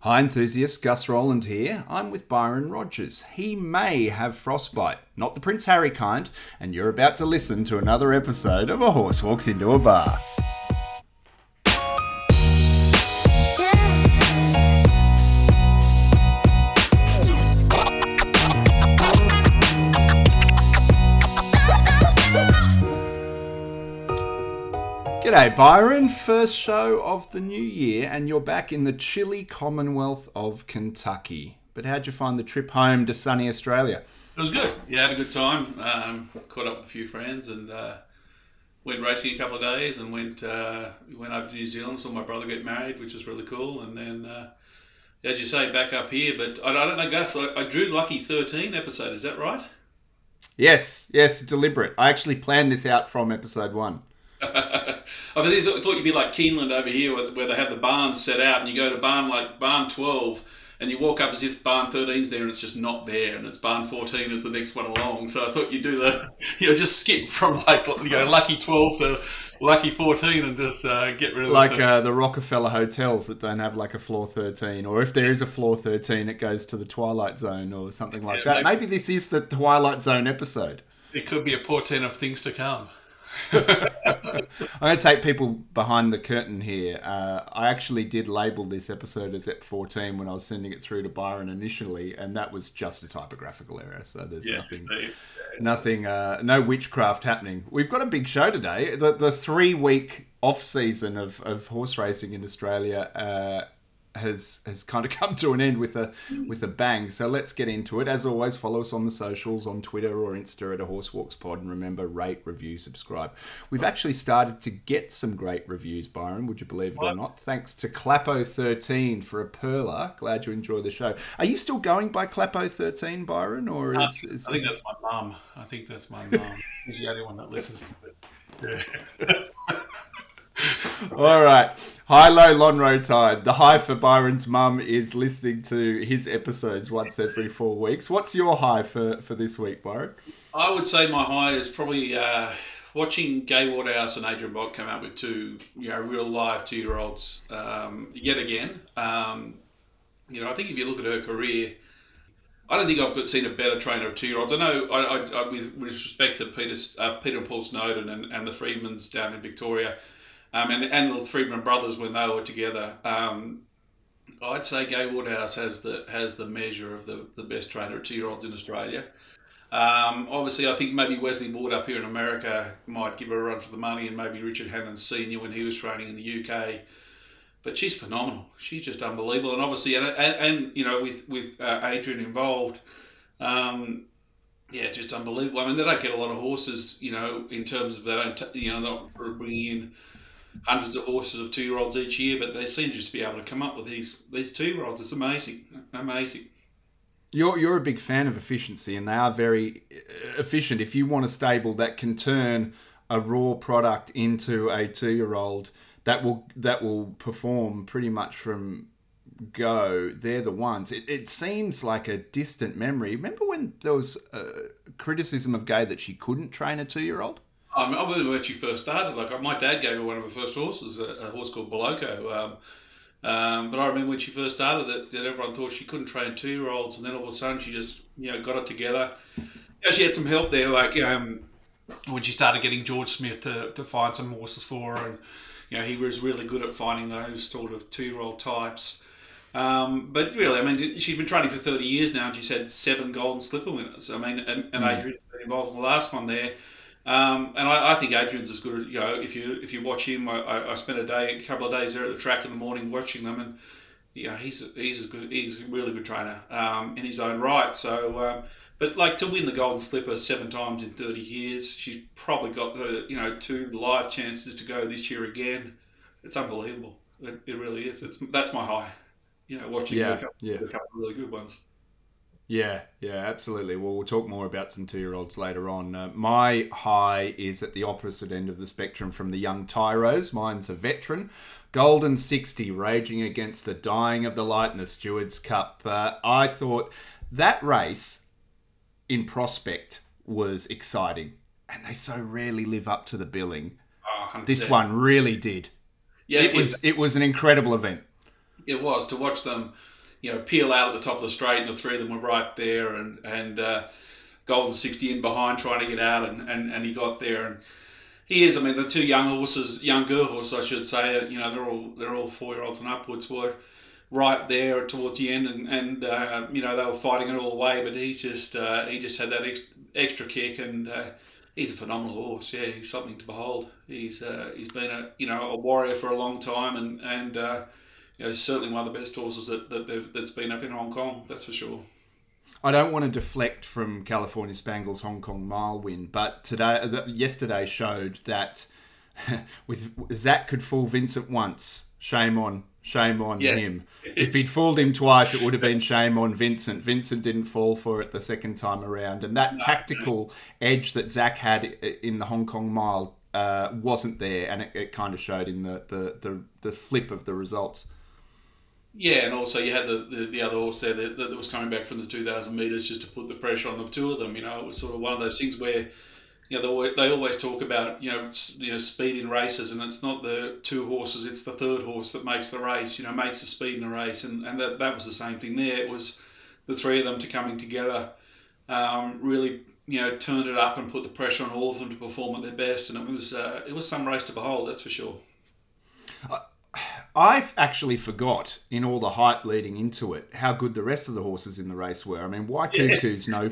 Hi enthusiasts, Gus Rowland here. I'm with Byron Rogers. He may have frostbite, not the Prince Harry kind, and you're about to listen to another episode of A Horse Walks Into a Bar. G'day Byron, first show of the new year and you're back in the chilly Commonwealth of Kentucky. But how'd you find the trip home to sunny Australia? It was good. Yeah, had a good time. Caught up with a few friends and went racing a couple of days and went over to New Zealand, saw my brother get married, which is really cool. And then, as you say, back up here. But I don't know, Gus, I drew Lucky 13 episode, is that right? Yes, deliberate. I actually planned this out from episode 1. I thought you'd be like Keeneland over here where they have the barns set out and you go to barn 12 and you walk up as if barn 13's there and it's just not there and it's barn 14 is the next one along. So I thought you'd do just skip from Lucky 12 to Lucky 14 and just get rid of the Rockefeller hotels that don't have like a floor 13, or if there is a floor 13 it goes to the Twilight Zone or something like that. Maybe this is the Twilight Zone episode. It could be a portent of things to come. I'm going to take people behind the curtain here. I actually did label this episode as Ep14 when I was sending it through to Byron initially, and that was just a typographical error. So there's no witchcraft happening. We've got a big show today. The 3-week off season of horse racing in Australia has kind of come to an end with a bang. So let's get into it. As always, follow us on the socials, on Twitter or Insta at A Horse Walks Pod, and remember, rate, review, subscribe. We've actually started to get some great reviews, Byron, would you believe it or not? Thanks to Clappo13 for a perler. Glad you enjoy the show. Are you still going by Clappo13, Byron? Or I think that's my mum. She's the only one that listens to it. Yeah. All right. High, low, Lonro Tide. The high for Byron's mum is listening to his episodes once every 4 weeks. What's your high for this week, Byron? I would say my high is probably watching Gai Waterhouse and Adrian Bott come out with two, real live 2-year-olds yet again. I think if you look at her career, I don't think I've seen a better trainer of 2-year-olds. I know, I with respect to Peter and Paul Snowden and the Freedmans down in Victoria, and the Freedman brothers when they were together, I'd say Gai Waterhouse has the measure of the best trainer of 2-year-olds in Australia. Obviously, I think maybe Wesley Ward up here in America might give her a run for the money, and maybe Richard Hammond Senior when he was training in the UK. But she's phenomenal. She's just unbelievable, and obviously, with Adrian involved, just unbelievable. I mean, they don't get a lot of horses, in terms of they don't, not bringing in hundreds of horses of 2-year-olds each year, but they seem to just be able to come up with these 2-year-olds. It's amazing. You're a big fan of efficiency, and they are very efficient. If you want a stable that can turn a raw product into a 2-year-old that will perform pretty much from go, they're the ones. It seems like a distant memory. Remember when there was criticism of Gai that she couldn't train a 2-year-old? I remember when she first started. Like my dad gave her one of her first horses, a horse called Boloko. But I remember when she first started that everyone thought she couldn't train 2-year-olds, and then all of a sudden she just got it together. She had some help there, when she started getting George Smith to find some horses for her, and he was really good at finding those sort of 2-year-old types. But really, I mean, she's been training for 30 years now, and she's had 7 Golden Slipper winners. I mean, and Adrian's been involved in the last one there. And I think Adrian's as good. If you watch him, I spent a couple of days there at the track in the morning watching them, and he's as good. He's a really good trainer in his own right. So, but to win the Golden Slipper 7 times in 30 years, she's probably got 2 live chances to go this year again. It's unbelievable. It really is. That's my high. Watching a couple of really good ones. Yeah, absolutely. Well, we'll talk more about some 2-year-olds later on. My high is at the opposite end of the spectrum from the young tyros. Mine's a veteran. Golden 60, raging against the dying of the light in the Stewards Cup. I thought that race in prospect was exciting, and they so rarely live up to the billing. This one really did. Yeah, it was an incredible event. It was to watch them peel out at the top of the straight, and the three of them were right there, and Golden 60 in behind trying to get out, and he got there. And he is, I mean, the two younger horses, I should say, they're all 4-year-olds and upwards, were right there towards the end, and they were fighting it all the way, but he just had that extra kick, and he's a phenomenal horse. Yeah, he's something to behold. He's been a warrior for a long time, and certainly one of the best horses that's been up in Hong Kong. That's for sure. I don't want to deflect from California Spangle's Hong Kong Mile win, but yesterday showed that with Zach could fool Vincent once. Shame on him. If he'd fooled him twice, it would have been shame on Vincent. Vincent didn't fall for it the second time around, and that tactical edge that Zach had in the Hong Kong Mile wasn't there, and it kind of showed in the flip of the results. Yeah, and also you had the other horse there that was coming back from the 2,000 metres just to put the pressure on the two of them. It was sort of one of those things where they always talk about speed in races, and it's not the two horses, it's the third horse that makes the race. Makes the speed in the race, and that was the same thing there. It was the three of them coming together, really turned it up and put the pressure on all of them to perform at their best, and it was some race to behold, that's for sure. I actually forgot, in all the hype leading into it, how good the rest of the horses in the race were. I mean, Waikuku's not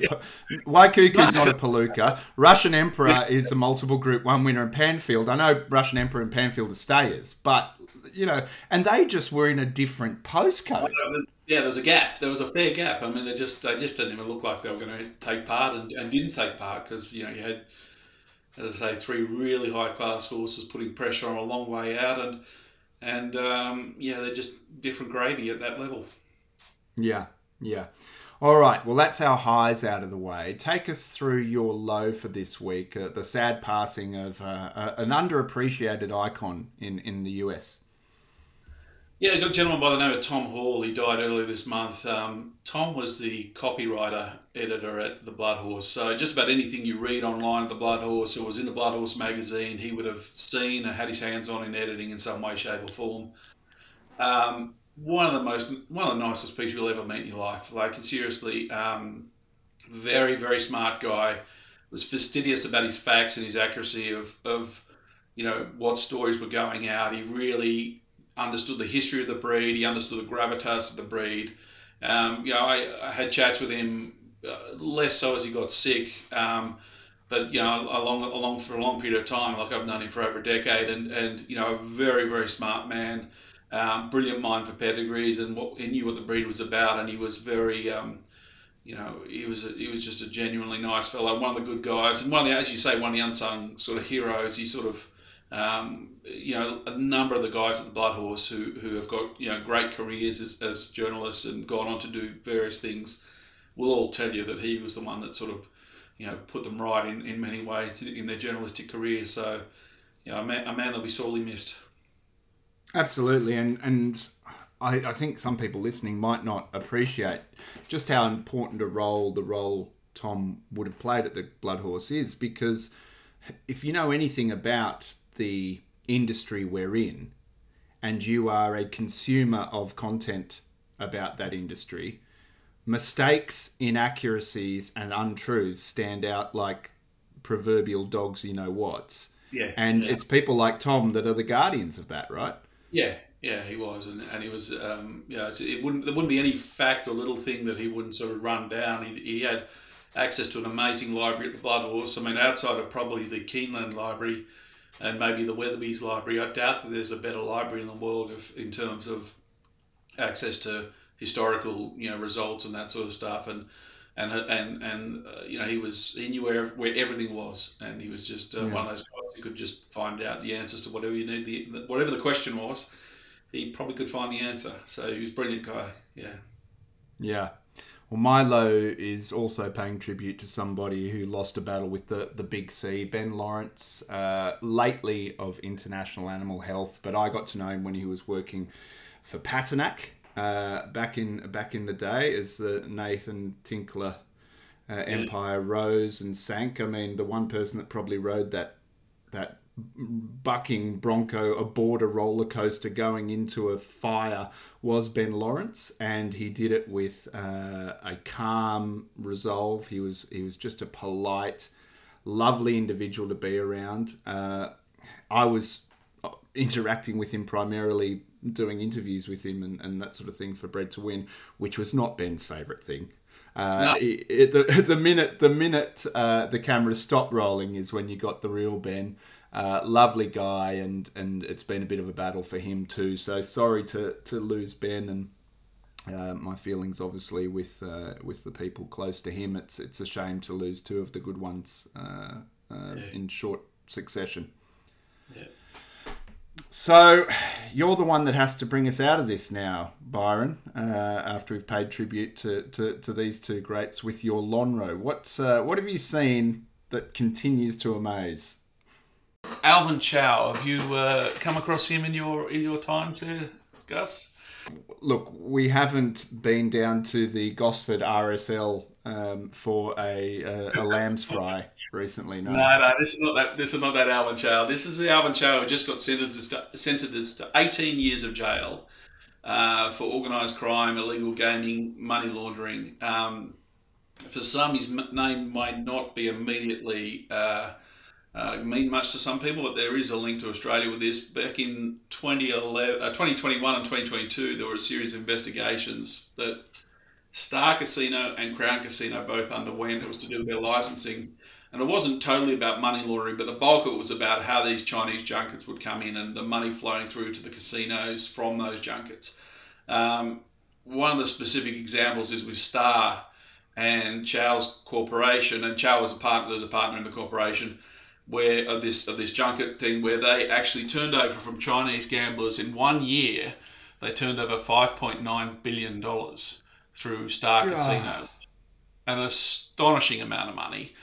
a Palooka. Russian Emperor is a multiple Group 1 winner, and Panfield, I know Russian Emperor and Panfield are stayers, but, and they just were in a different postcode. Yeah, there was a gap. There was a fair gap. I mean, they just didn't even look like they were going to take part, and didn't take part, because, you had, as I say, three really high-class horses putting pressure on a long way out, and they're just different gravy at that level. Yeah. All right, well, that's our highs out of the way. Take us through your low for this week, the sad passing of an underappreciated icon in the US. Yeah, a gentleman by the name of Tom Hall. He died earlier this month. Tom was the copywriter, editor at The Blood Horse. So just about anything you read online at The Blood Horse or was in The Blood Horse magazine, he would have seen or had his hands on in editing in some way, shape or form. One of the nicest people you'll ever meet in your life. Like, seriously, very, very smart guy. Was fastidious about his facts and his accuracy of what stories were going out. He really understood the history of the breed. He understood the gravitas of the breed. I had chats with him, less so as he got sick, but along for a long period of time. Like, I've known him for over a decade, and a very, very smart man, brilliant mind for pedigrees, and he knew what the breed was about, and he was very. He was just a genuinely nice fellow, one of the good guys, and as you say, one of the unsung sort of heroes. He sort of. A number of the guys at the Blood Horse who have got great careers as journalists and gone on to do various things will all tell you that he was the one that sort of put them right in many ways in their journalistic careers. So a man that we sorely missed. Absolutely, and I think some people listening might not appreciate just how important the role Tom would have played at the Blood Horse is, because if you know anything about the industry we're in, and you are a consumer of content about that industry, mistakes, inaccuracies, and untruths stand out like proverbial dogs you know what's. Yeah. And it's people like Tom that are the guardians of that, right? Yeah, he was, and he was. There wouldn't be any fact or little thing that he wouldn't sort of run down. He had access to an amazing library at the Blood Horse. I mean, outside of probably the Keeneland Library and maybe the Weatherby's Library, I doubt that there's a better library in the world in terms of access to historical, results and that sort of stuff. And he knew where everything was, and he was just one of those guys who could just find out the answers to whatever you need, whatever the question was. He probably could find the answer. So he was a brilliant guy. Yeah. Yeah. Well, Milo is also paying tribute to somebody who lost a battle with the Big C, Ben Lawrence, lately of International Animal Health, but I got to know him when he was working for Paternack back in the day as the Nathan Tinkler empire rose and sank. I mean, the one person that probably rode that bucking bronco aboard a roller coaster going into a fire was Ben Lawrence, and he did it with a calm resolve. He was just a polite, lovely individual to be around. I was interacting with him primarily, doing interviews with him and that sort of thing for Bread to Win, which was not Ben's favourite thing. No. The minute the camera stopped rolling is when you got the real Ben. Lovely guy, and it's been a bit of a battle for him too. So sorry to lose Ben, and my feelings obviously with the people close to him. It's a shame to lose two of the good ones in short succession. Yeah. So you're the one that has to bring us out of this now, Byron. After we've paid tribute to these two greats with your Lonhro, what have you seen that continues to amaze? Alvin Chow, have you come across him in your time there, Gus? Look, we haven't been down to the Gosford RSL for a lamb's fry recently. No, This is not that. This is not that Alvin Chow. This is the Alvin Chow who just got sentenced to 18 years of jail for organised crime, illegal gaming, money laundering. For some, his name might not be immediately mean much to some people, but there is a link to Australia with this. Back in 2021 and 2022, there were a series of investigations that Star Casino and Crown Casino both underwent. It was to do with their licensing. And it wasn't totally about money laundering, but the bulk of it was about how these Chinese junkets would come in and the money flowing through to the casinos from those junkets. One of the specific examples is with Star and Chow's corporation, and Chow was a partner in the corporation, where of this junket thing, where they actually turned over from Chinese gamblers in 1 year. They turned over $5.9 billion through Star Casino, an astonishing amount of money.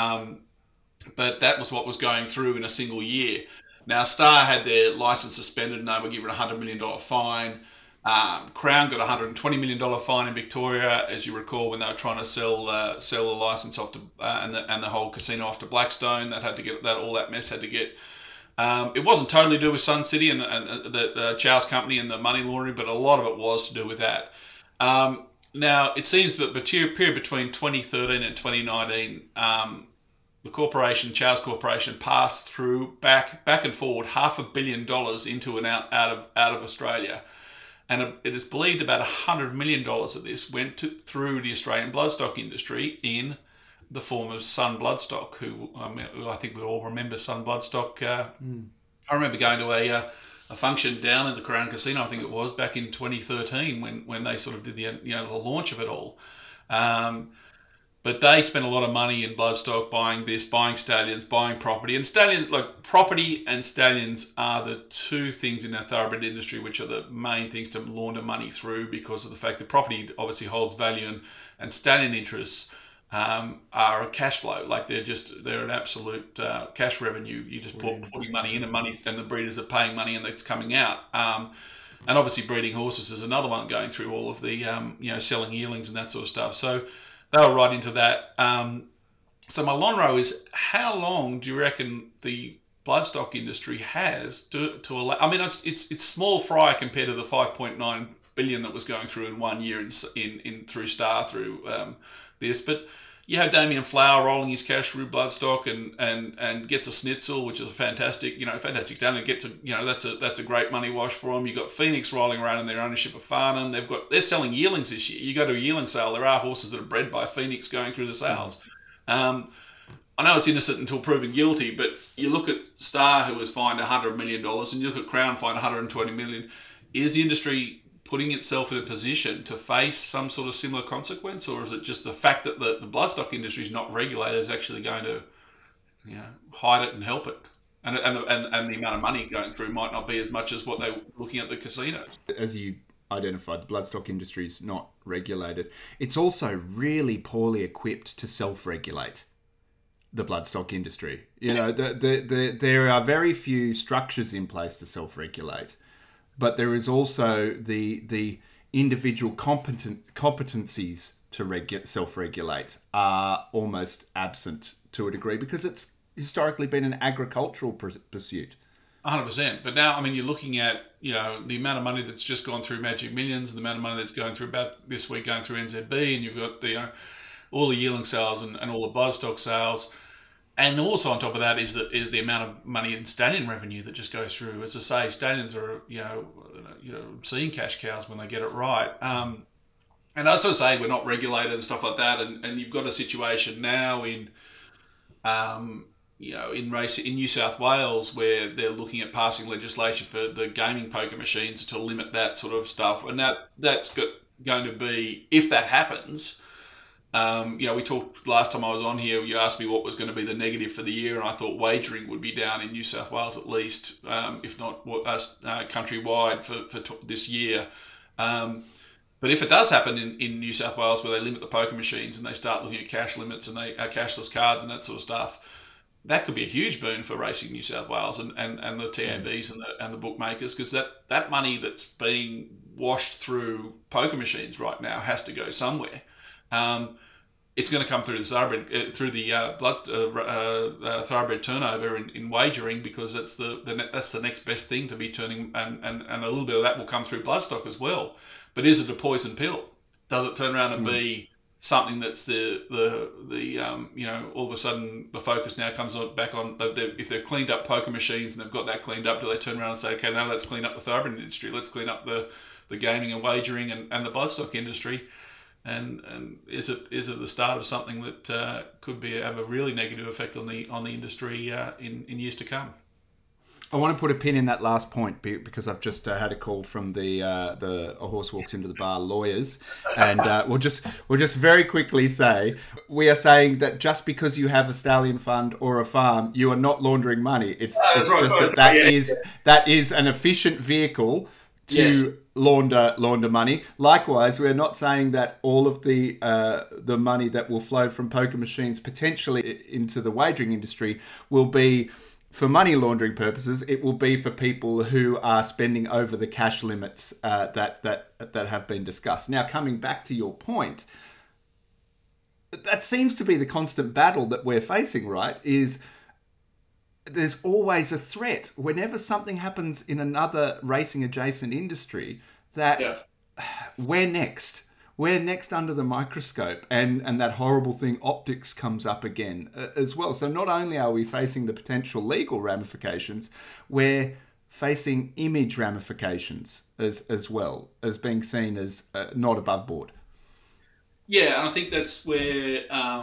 But that was what was going through in a single year. Now, Star had their license suspended and they were given a $100 million fine. Crown got a $120 million fine in Victoria, as you recall, when they were trying to sell the license off to and the whole casino off to Blackstone. That had to get all that mess had to get. It wasn't totally to do with Sun City and the Chow's company and the money laundering, but a lot of it was to do with that. Now, it seems that the period between 2013 and 2019, the corporation, Chow's corporation, passed through back and forward $500 million into and out of Australia. And it is believed about $100 million of this went through the Australian bloodstock industry in the form of Sun Bloodstock, who I think we all remember Sun Bloodstock. I remember going to a function down in the Crown Casino, I think it was, back in 2013 when they sort of did the launch of it all. But they spent a lot of money in bloodstock, buying stallions, buying property. And stallions, like property and stallions, are the two things in the thoroughbred industry which are the main things to launder money through, because of the fact that property obviously holds value, and stallion interests are a cash flow. Like they're an absolute cash revenue. You just putting money in, and the breeders are paying money, and it's coming out. And obviously breeding horses is another one going through all of the selling yearlings and that sort of stuff. So they were right into that. So my Lonhro is, how long do you reckon the bloodstock industry has to allow? I mean, it's small fry compared to the 5.9 billion that was going through in 1 year in through Star through this, but you have Damien Flower rolling his cash through bloodstock and gets a schnitzel, which is a fantastic talent. That's a great money wash for him. You've got Phoenix rolling around in their ownership of Farnham. They're selling yearlings this year. You go to a yearling sale, there are horses that are bred by Phoenix going through the sales. I know it's innocent until proven guilty, but you look at Star, who was fined $100 million, and you look at Crown fined $120 million. Is the industry putting itself in a position to face some sort of similar consequence, or is it just the fact that the bloodstock industry is not regulated is actually going to hide it and help it? And the amount of money going through might not be as much as what they were looking at the casinos. As you identified, the bloodstock industry is not regulated. It's also really poorly equipped to self-regulate the bloodstock industry. There are very few structures in place to self-regulate. But there is also the individual competencies to self-regulate are almost absent to a degree, because it's historically been an agricultural pursuit. 100%. But now, I mean, you're looking at, the amount of money that's just gone through Magic Millions, the amount of money that's going through about this week going through NZB, and you've got all the yearling sales and all the bloodstock sales. And also on top of that is the amount of money in stallion revenue that just goes through. As I say, stallions are seeing cash cows when they get it right. And as I say, we're not regulated and stuff like that. And you've got a situation now in race in New South Wales where they're looking at passing legislation for the gaming poker machines to limit that sort of stuff. And that's going to be, if that happens. We talked last time I was on here. You asked me what was going to be the negative for the year, and I thought wagering would be down in New South Wales at least, if not countrywide for this year. But if it does happen in New South Wales where they limit the poker machines and they start looking at cash limits and cashless cards and that sort of stuff, that could be a huge boon for Racing New South Wales and the TABs and the bookmakers, because that money that's being washed through poker machines right now has to go somewhere. It's going to come through the thoroughbred turnover in wagering, because that's the next best thing to be turning, and a little bit of that will come through bloodstock as well. But is it a poison pill? Does it turn around and be something that's all of a sudden the focus now comes back on if they've cleaned up poker machines and they've got that cleaned up, do they turn around and say, okay, now let's clean up the thoroughbred industry, let's clean up the gaming and wagering and the bloodstock industry? And is it the start of something that could have a really negative effect on the industry in years to come? I want to put a pin in that last point because I've just had a call from the A Horse Walks Into the Bar lawyers, and we'll just very quickly say we are saying that just because you have a stallion fund or a farm, you are not laundering money. It's just that is an efficient vehicle to launder money. Likewise, we're not saying that all of the money that will flow from poker machines potentially into the wagering industry will be for money laundering purposes. It will be for people who are spending over the cash limits that have been discussed. Now, coming back to your point, that seems to be the constant battle that we're facing, right? Is there's always a threat whenever something happens in another racing adjacent industry that we're next. We're next under the microscope, and that horrible thing, optics, comes up again as well. So not only are we facing the potential legal ramifications, we're facing image ramifications as well as being seen as not above board. Yeah, and I think that's where,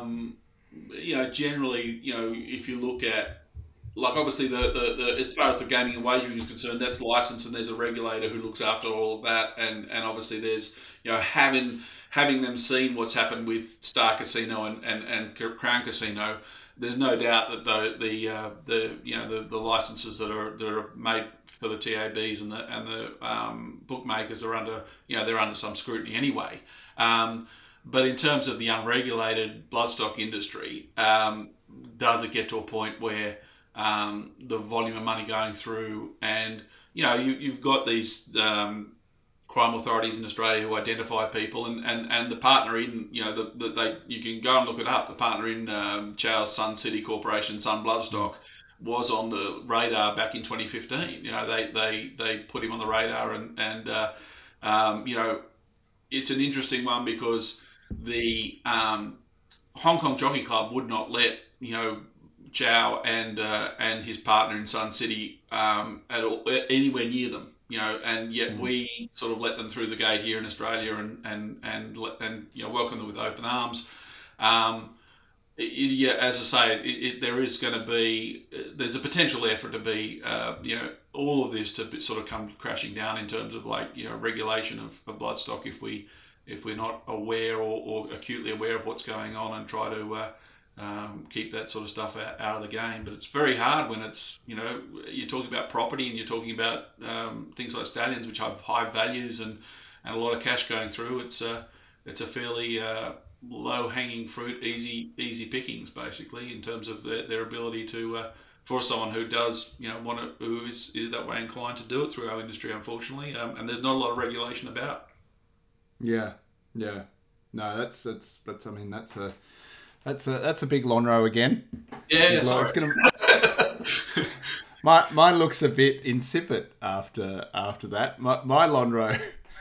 generally, if you look at, like, obviously the as far as the gaming and wagering is concerned, that's licensed and there's a regulator who looks after all of that, and obviously there's having them seen what's happened with Star Casino and Crown Casino, there's no doubt that the licenses that are made for the TABs and the bookmakers are under they're under some scrutiny anyway. But in terms of the unregulated bloodstock industry, does it get to a point where the volume of money going through, and you've got these crime authorities in Australia who identify people, and the partner in you can go and look it up. The partner in Chow's Sun City Corporation, Sun Bloodstock, was on the radar back in 2015. They put him on the radar, and it's an interesting one because the Hong Kong Jockey Club would not let Chow and his partner in Sun City anywhere near them, and yet we sort of let them through the gate here in Australia and welcome them with open arms. As I say, there's a potential there for it to be all of this to sort of come crashing down in terms of regulation of bloodstock if we're not aware or acutely aware of what's going on and try to keep that sort of stuff out of the game. But it's very hard when it's you're talking about property and you're talking about things like stallions, which have high values and a lot of cash going through. It's a fairly low hanging fruit, easy pickings basically in terms of their ability to for someone who does who is that way inclined to do it through our industry, unfortunately, and there's not a lot of regulation about. Yeah. No, that's a big Lonhro again. Yeah, sorry. Mine looks a bit insipid after that. My Lonhro.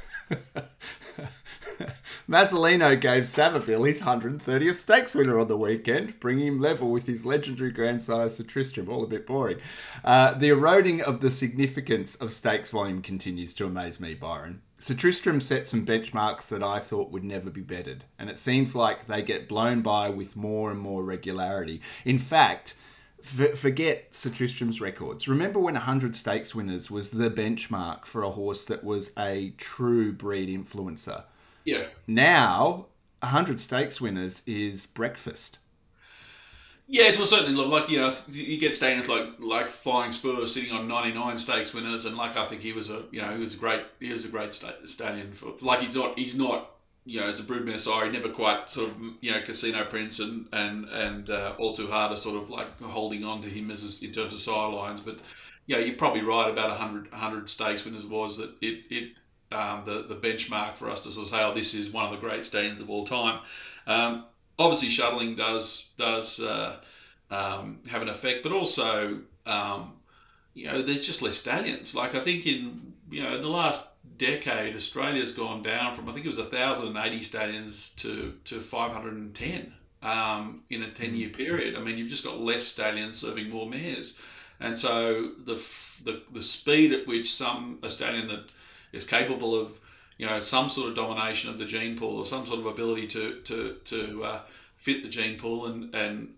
Mazzolino gave Savabeel his 130th stakes winner on the weekend, bringing him level with his legendary grandsire Sir Tristram. All a bit boring. The eroding of the significance of stakes volume continues to amaze me, Byron. Sir Tristram set some benchmarks that I thought would never be bettered, and it seems like they get blown by with more and more regularity. In fact, forget Sir Tristram's records. Remember when 100 stakes winners was the benchmark for a horse that was a true breed influencer? Yeah. Now, 100 stakes winners is breakfast. Yeah, to a certain level, like, you get stallions like Flying Spur sitting on 99 stakes winners, and like I think he was a great stallion for, like, he's not as a broodmare sire, he never quite sort of Casino Prince and All Too Hard are sort of like holding on to him as in terms of sire lines, but you're probably right about 100 stakes winners was that the benchmark for us to sort of say, oh, this is one of the great stallions of all time. Obviously, shuttling does have an effect, but also there's just less stallions. Like I think in the last decade, Australia's gone down from, I think it was 1,080 stallions to 510 in a 10-year period. I mean, you've just got less stallions serving more mares, and so the speed at which a stallion that is capable of some sort of domination of the gene pool or some sort of ability to fit the gene pool and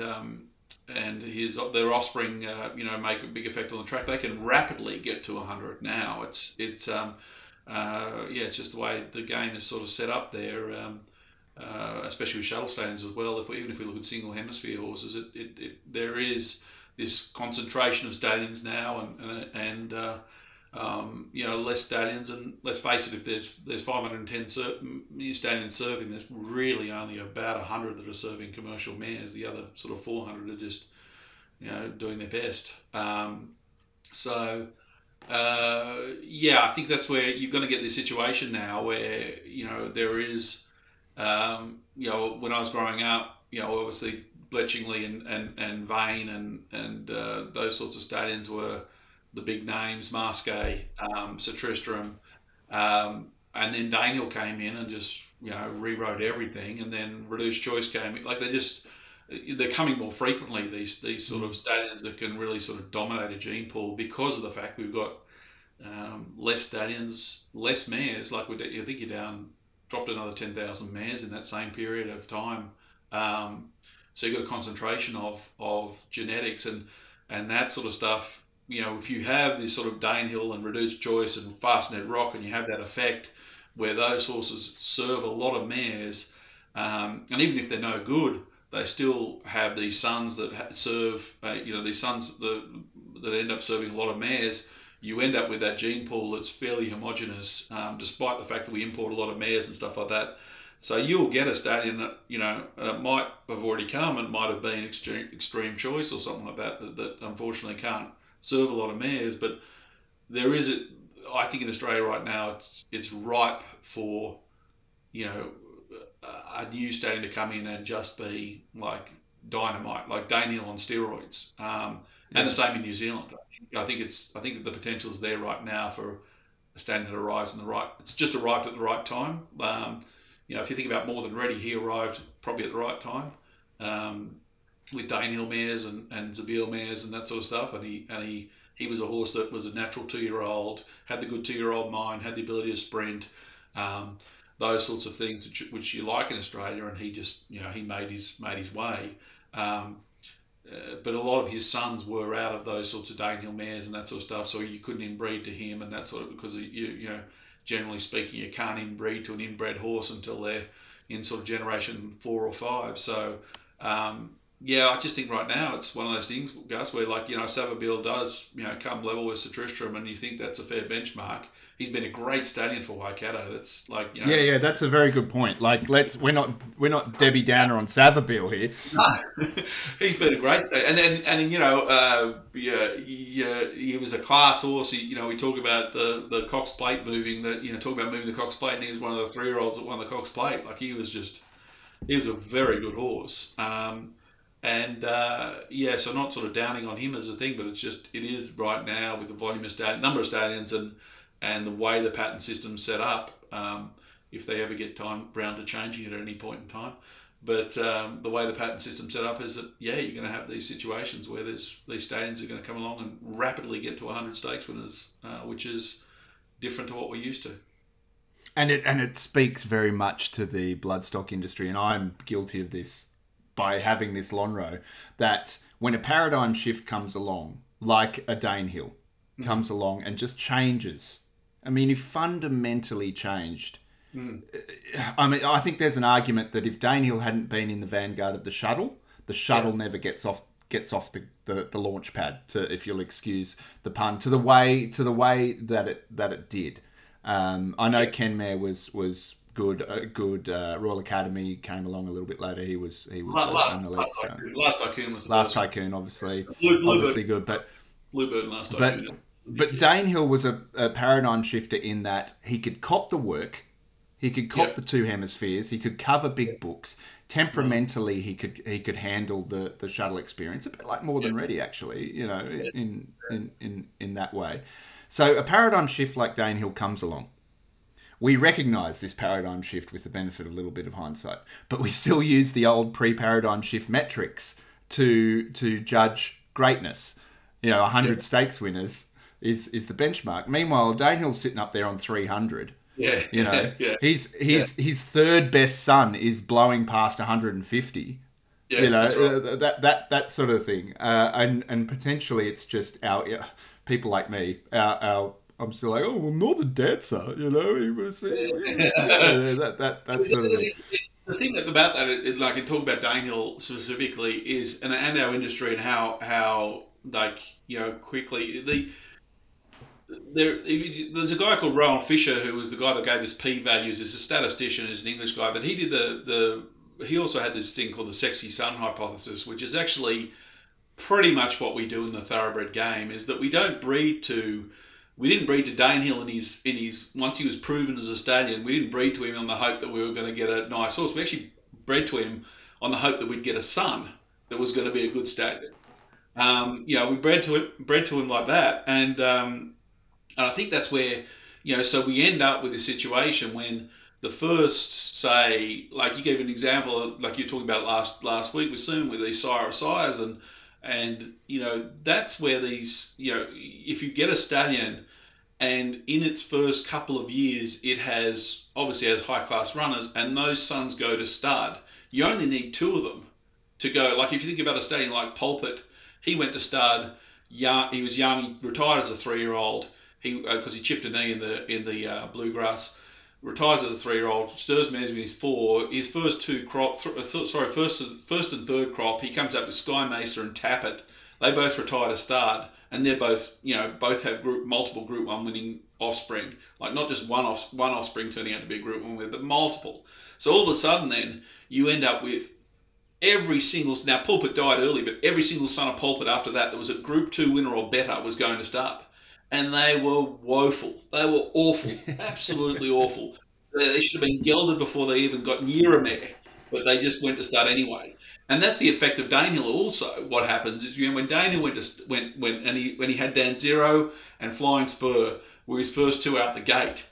their offspring make a big effect on the track, they can rapidly get to 100 now. It's just the way the game is sort of set up there, especially with shuttle stallions as well. Even if we look at single hemisphere horses, there is this concentration of stallions now and less stallions, and let's face it, if there's 510 stallions serving, there's really only about 100 that are serving commercial mares. The other sort of 400 are just doing their best. I think that's where you're going to get this situation now where there is when I was growing up, obviously Bletchingley and Vane and those sorts of stallions were the big names, Masqué, Sir Tristram, and then Danehill came in and just rewrote everything, and then Reduced Choice came in. Like they're coming more frequently, these sort of stallions that can really sort of dominate a gene pool because of the fact we've got less stallions, less mares. Like I think you dropped another 10,000 mares in that same period of time. So you've got a concentration of genetics and that sort of stuff. If you have this sort of Danehill and Reduced Choice and Fastnet Rock, and you have that effect where those horses serve a lot of mares, and even if they're no good, they still have these sons that serve, these sons that end up serving a lot of mares. You end up with that gene pool that's fairly homogenous, despite the fact that we import a lot of mares and stuff like that. So you'll get a stallion that, and it might have already come, and it might have been Extreme Choice or something like that unfortunately can't serve a lot of mares, but there is, I think in Australia right now, it's ripe for, a new stallion to come in and just be like dynamite, like Danehill on steroids, and the same in New Zealand. I think that the potential is there right now for a stallion that arrives it's just arrived at the right time. If you think about More Than Ready, he arrived probably at the right time. With Danehill mares and Zabeel mares and that sort of stuff, and he was a horse that was a natural 2-year-old, had the good 2-year-old mind, had the ability to sprint, those sorts of things which you like in Australia, and he just he made his way. But a lot of his sons were out of those sorts of Danehill mares and that sort of stuff, so you couldn't inbreed to him and that sort of, because generally speaking, you can't inbreed to an inbred horse until they're in sort of generation 4 or 5. So. I just think right now it's one of those things, Gus, where Savabeel does come level with Sir Tristram, and you think that's a fair benchmark. He's been a great stallion for Waikato. That's like yeah, that's a very good point. Like we're not Debbie Downer on Savabeel here. No, he's been a great stallion, and he was a class horse. We talk about the Cox Plate moving talk about moving the Cox Plate, and he was one of the 3-year-olds that won the Cox Plate. Like he was a very good horse. And yeah, so I'm not sort of downing on him as a thing, but it is right now with the volume of number of stallions and the way the pattern system's set up. If they ever get time round to changing it at any point in time, but the way the pattern system's set up is that yeah, you're going to have these situations where these stallions are going to come along and rapidly get to 100 stakes winners, which is different to what we're used to. And it speaks very much to the bloodstock industry, and I'm guilty of this by having this Lonhro, that when a paradigm shift comes along, like a Danehill comes along and just changes. I mean, he fundamentally changed. I mean, I think there's an argument that if Danehill hadn't been in the vanguard of the shuttle never gets off the launch pad, to, if you'll excuse the pun, to the way that it did. I know Kenmare was good. Good. Royal Academy came along a little bit later. He was an elite. Last Tycoon was the Last first one. Tycoon, obviously, Bluebird, obviously good, but Bluebird and Last but Tycoon. but Danehill was a paradigm shifter in that he could cop the work, he could cop Yep. the two hemispheres, he could cover big books. Temperamentally, he could handle the shuttle experience a bit like More Than Yep. Ready, actually. Yep. In that way. So a paradigm shift like Danehill comes along. We recognise this paradigm shift with the benefit of a little bit of hindsight, but we still use the old pre-paradigm shift metrics to judge greatness. 100 Yep. stakes winners is the benchmark. Meanwhile, Danehill's sitting up there on 300. Yeah. You know, Yeah. he's Yeah. his third best son is blowing past 150. Yeah. That's right. That sort of thing, and potentially it's just our people like me. Our I'm still like, oh well, Northern Dancer. He was that sort of thing. The thing that's about that, like in talking about Danehill specifically, is and our industry and how like quickly there's a guy called Rowan Fisher who was the guy that gave us p values. He's a statistician, he's an English guy, but he did he also had this thing called the sexy sun hypothesis, which is actually pretty much what we do in the thoroughbred game. Is that we didn't breed to Danehill in his once he was proven as a stallion. We didn't breed to him on the hope that we were going to get a nice horse. We actually bred to him on the hope that we'd get a son that was going to be a good stallion. We bred to him like that, and I think that's where, so we end up with a situation when the first, say, like you gave an example, like you're talking about last week with Soon, with these sire of sires, and that's where these, if you get a stallion and in its first couple of years, it obviously has high class runners, and those sons go to stud, you only need two of them to go. Like if you think about a stallion like Pulpit, he went to stud. He was young. He retired as a 3-year-old. Because he chipped a knee in the bluegrass. Retires as a 3-year-old. Stirs mares when he's 4. His first two crop, first and third crop, he comes up with Sky Mesa and Tappet. They both retire to stud, and they're both have multiple Group 1 winning offspring. Like not just one offspring turning out to be a Group 1 winner, but multiple. So all of a sudden, then you end up with every single. Now Pulpit died early, but every single son of Pulpit after that was a Group 2 winner or better was going to stud. And they were woeful. They were awful, absolutely awful. They should have been gelded before they even got near a mare, but they just went to start anyway. And that's the effect of Danehill. Also, what happens is when Danehill when he had Dan Zero and Flying Spur were his first two out the gate,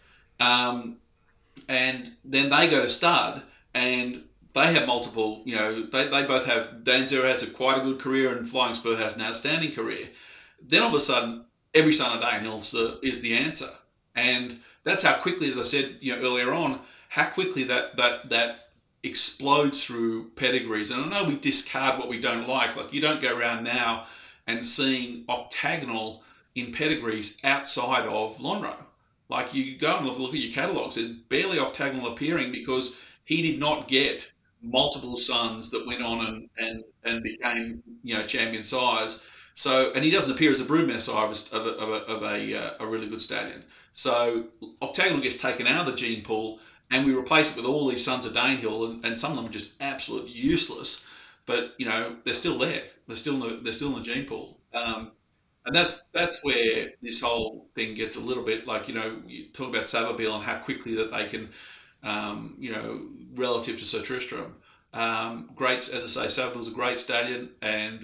and then they go to stud and they have multiple. They both have. Dan Zero has quite a good career and Flying Spur has an outstanding career. Then all of a sudden, every son of Danehill is the answer, and that's how quickly, as I said earlier on, how quickly that explodes through pedigrees. And I know we discard what we don't like. Like you don't go around now and seeing octagonal in pedigrees outside of Lonhro. Like you go and look at your catalogues, it's barely octagonal appearing because he did not get multiple sons that went on and became champion sires. So, and he doesn't appear as a broodmare sire of a really good stallion. So, octagonal gets taken out of the gene pool, and we replace it with all these sons of Danehill, and some of them are just absolutely useless. But they're still there. They're still in the gene pool. And that's where this whole thing gets a little bit like you talk about Savabeel and how quickly that they can, relative to Sir Tristram. Great, as I say, Savabill's a great stallion, and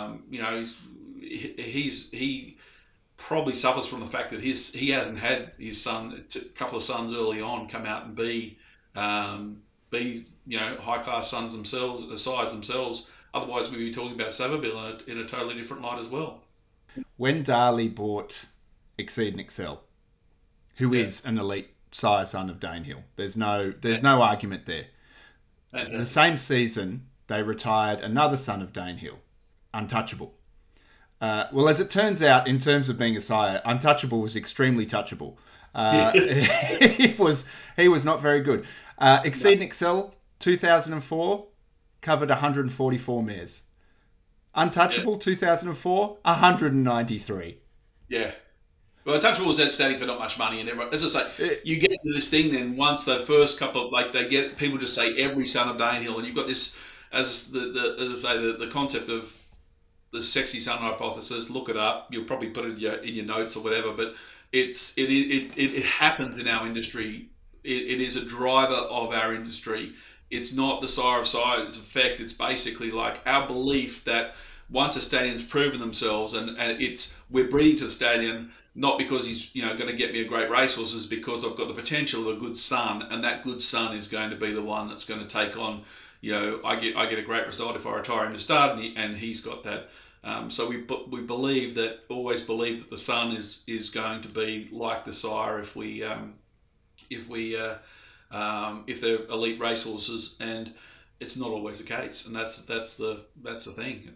he probably suffers from the fact that he hasn't had his son, a couple of sons early on, come out and be high class sons themselves, the size themselves. Otherwise, we'd be talking about Savabil in a totally different light as well. When Darley bought Exceed and Excel, who Yeah, is an elite sire son of Danehill, there's no argument there. The fantastic. same season, they retired another son of Danehill, Untouchable. Well, as it turns out, in terms of being a sire, Untouchable was extremely touchable. Yes. He was not very good. No. Exceed and Excel, 2004, covered 144 mares. Yeah. Untouchable, 2004, 193. Yeah. Well, Untouchable was outstanding for not much money, and everyone, as I say, you get into this thing. Then once the first couple of they get people just say every son of Danehill, and you've got this as as I say the concept of the sexy son hypothesis. Look it up. You'll probably put it in your notes or whatever. But it happens in our industry. It is a driver of our industry. It's not the sire of sires effect. It's basically like our belief that once a stallion's proven themselves, and it's we're breeding to the stallion not because he's going to get me a great racehorse, is because I've got the potential of a good son, and that good son is going to be the one that's going to take on. I get a great result if I retire him to start, and he's got that. So we believe that always believe that the son is going to be like the sire if we if they're elite racehorses, and it's not always the case, and that's the thing.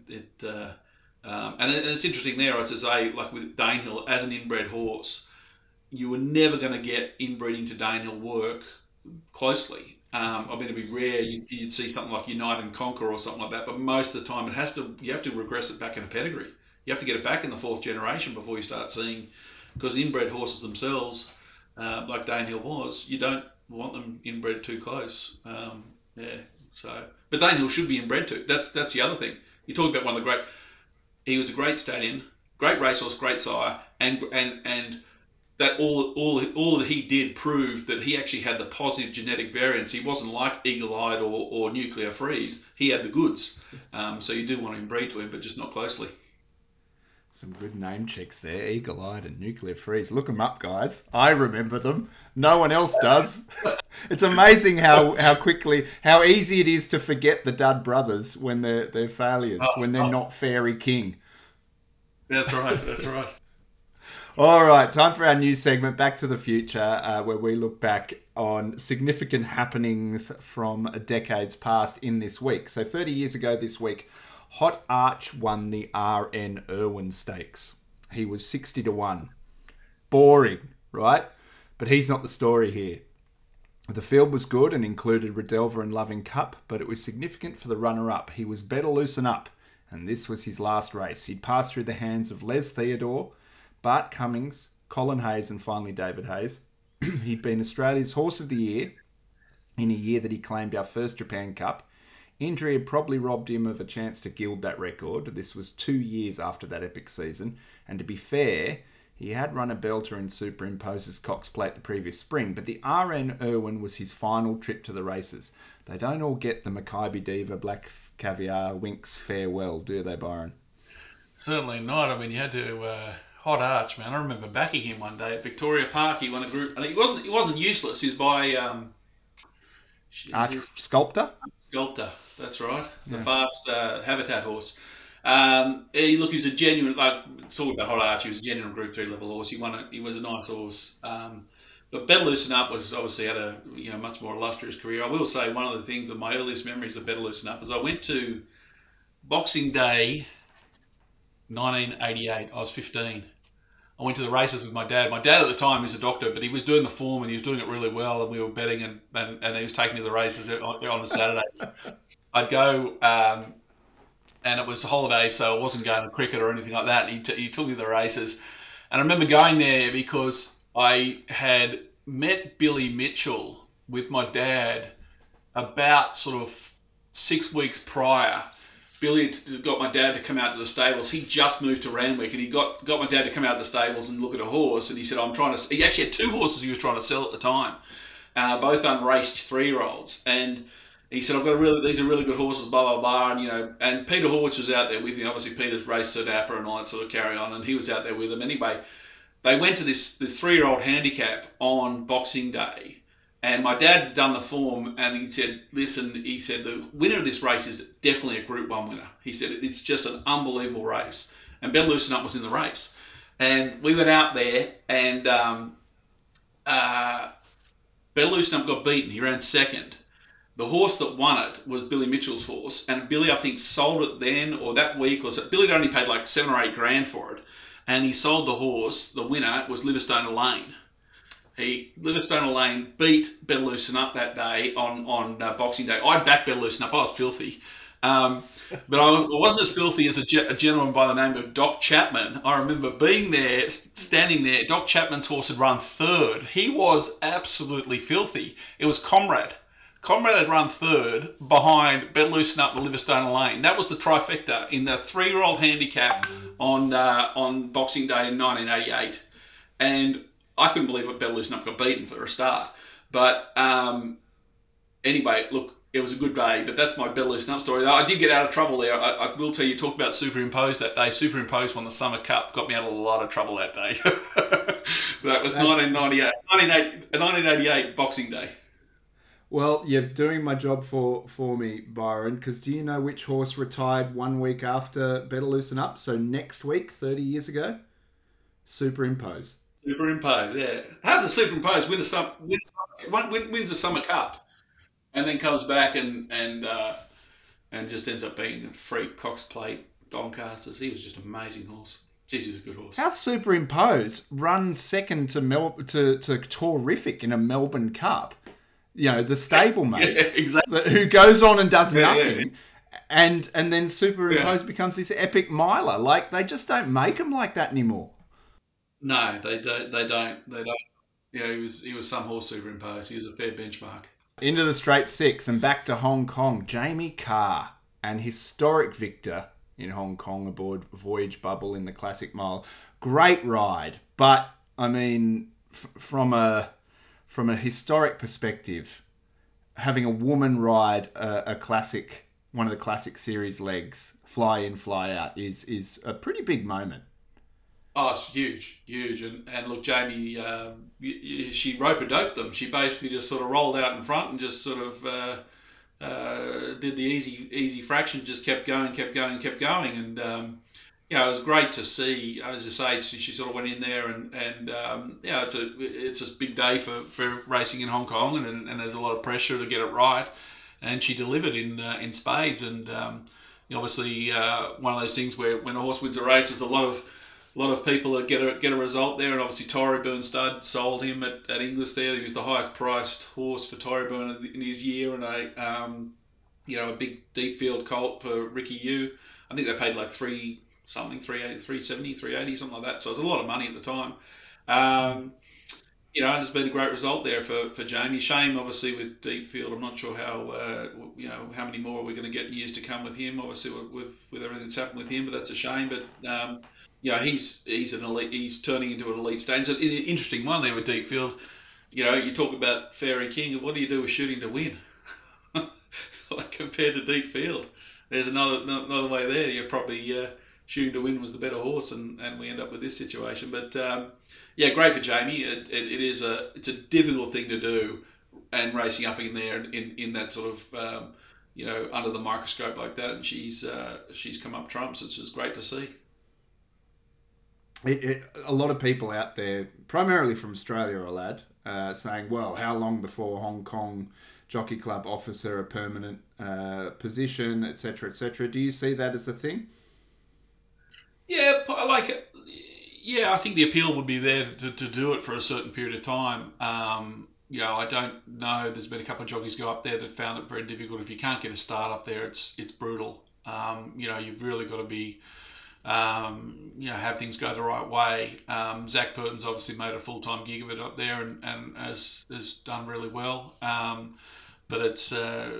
It's interesting there, as I say, like with Danehill as an inbred horse, you were never going to get inbreeding to Danehill work closely. I mean, it'd be rare you'd see something like Unite and Conquer or something like that, but most of the time you have to regress it back in a pedigree. You have to get it back in the fourth generation before you start seeing, because inbred horses themselves, like Danehill was, you don't want them inbred too close. Yeah, so but Danehill should be inbred too. That's the other thing. You talk about one of the great. He was a great stallion, great racehorse, great sire, and that all that he did proved that he actually had the positive genetic variants. He wasn't like Eagle Eyed or Nuclear Freeze. He had the goods. So you do want to inbreed to him, but just not closely. Some good name checks there. Eagle Eyed and Nuclear Freeze. Look them up, guys. I remember them. No one else does. It's amazing how easy it is to forget the Dud brothers when they're failures, Oh, when they're not Fairy King. that's right. That's right. All right, time for our new segment, Back to the Future, where we look back on significant happenings from decades past in this week. So 30 years ago this week, Hot Arch won the RN Irwin Stakes. He was 60 to 1. Boring, right? But he's not the story here. The field was good and included Redelva and Loving Cup, but it was significant for the runner-up. He was Better Loosen Up, and this was his last race. He'd passed through the hands of Les Theodore, Bart Cummings, Colin Hayes, and finally David Hayes. He'd been Australia's Horse of the Year in a year that he claimed our first Japan Cup. Injury had probably robbed him of a chance to gild that record. This was 2 years after that epic season, and to be fair, he had run a belter in Superimposer's Cox Plate the previous spring, but the RN Irwin was his final trip to the races. They don't all get the Maccabi Diva, Black Caviar, Winks farewell, do they, Byron? Certainly not. I mean, you had to Hot Arch, man. I remember backing him one day at Victoria Park. He won a group, and he wasn't useless. He was by Arch Sculptor? Sculptor. That's right. The Yeah. fast habitat horse. He was a genuine, like, talking about Hot Arch, he was a genuine Group 3 level horse. He was a nice horse. But Better Loosen Up was obviously had a much more illustrious career. I will say one of the things of my earliest memories of Better Loosen Up is I went to Boxing Day 1988. I was 15. I went to the races with my dad. My dad at the time is a doctor, but he was doing the form and he was doing it really well. And we were betting, and he was taking me to the races on the Saturdays. I'd go, and it was a holiday, so I wasn't going to cricket or anything like that. He took me to the races, and I remember going there because I had met Billy Mitchell with my dad about sort of 6 weeks prior. Billy had got my dad to come out to the stables. He just moved to Randwick, and he got my dad to come out to the stables and look at a horse. And he said, "I'm trying to." He actually had two horses he was trying to sell at the time, both unraced 3-year-olds, and He said, these are really good horses, blah, blah, blah. And, and Peter Horwitz was out there with him. Obviously, Peter's raced at Dapper and all that sort of carry on, and he was out there with him. Anyway, they went to the 3-year-old handicap on Boxing Day, and my dad had done the form, and he said, listen, he said, the winner of this race is definitely a Group 1 winner. He said, it's just an unbelievable race. And Better Loosen Up was in the race. And we went out there, and Better Loosen Up got beaten. He ran second. The horse that won it was Billy Mitchell's horse, and Billy, I think, sold it then or that week or so. Billy had only paid like $7 or $8 for it, and he sold the horse. The winner was Livingstone Lane. Livingstone Lane beat Better Loosen Up that day on Boxing Day. I backed Better Loosen Up. I was filthy. But I wasn't as filthy as a gentleman by the name of Doc Chapman. I remember being there, standing there. Doc Chapman's horse had run third. He was absolutely filthy. It was Comrade. Comrade had run third behind Better Loosen Up and Livingstone Lane. That was the trifecta in the 3-year-old handicap on Boxing Day in 1988. And I couldn't believe what Better Loosen Up got beaten for a start. But anyway, look, it was a good day, but that's my Better Loosen Up story. I did get out of trouble there. I will tell you, talk about Superimpose that day. Superimpose won the Summer Cup, got me out of a lot of trouble that day. That was 1988 Boxing Day. Well, you're doing my job for me, Byron, because do you know which horse retired 1 week after Better Loosen Up? So next week, 30 years ago, Superimpose. Superimpose, yeah. How's the Superimpose wins the Summer Cup and then comes back and just ends up being a freak Cox Plate Doncasters. He was just an amazing horse. Jeez, he was a good horse. How's Superimpose run second to Terrific in a Melbourne Cup? You know, the stablemate, Yeah, exactly. who goes on and does nothing, Yeah. and then Superimpose becomes this epic miler. Like, they just don't make them like that anymore. No, they don't. They don't. Yeah, he was some horse Superimpose. He was a fair benchmark. Into the straight six and back to Hong Kong. Jamie Carr, an historic victor in Hong Kong aboard Voyage Bubble in the Classic Mile. Great ride, but I mean, from a historic perspective, having a woman ride a classic, one of the Classic Series legs, fly in, fly out, is a pretty big moment. Oh, it's huge. And look, Jamie, she rope-a-doped them. She basically just sort of rolled out in front and just sort of did the easy fraction, just kept going. And, it was great to see. As I say, she sort of went in there and it's a big day for racing in Hong Kong and there's a lot of pressure to get it right. And she delivered in spades. And obviously, one of those things where when a horse wins a race, there's a lot of people that get a result there, and obviously Torreyburn Stud sold him at Inglis there. He was the highest priced horse for Torreyburn in his year, and a big deep field colt for Ricky Yu. I think they paid like 370, 380, something like that. So it was a lot of money at the time. And it's been a great result there for Jamie. Shame, obviously, with deep field. I'm not sure how many more we're going to get in years to come with him. Obviously, with everything that's happened with him, but that's a shame. But he's an elite. He's turning into an elite star. It's an interesting one there with deep field. You talk about Fairy King. What do you do with shooting to win? Like compared to deep field, there's another way there. You're probably shooting to win was the better horse, and we end up with this situation. But great for Jamie. It's a difficult thing to do, and racing up in there in that sort of under the microscope like that, and she's come up trumps. It's just great to see. A lot of people out there, primarily from Australia, lad, saying, well, how long before Hong Kong Jockey Club offers her a permanent position, etc., etc.? Do you see that as a thing? Yeah, I think the appeal would be there to do it for a certain period of time. I don't know. There's been a couple of jockeys go up there that found it very difficult. If you can't get a start up there, it's brutal. You've really got to be... have things go the right way. Zach Burton's obviously made a full-time gig of it up there and has done really well. But it's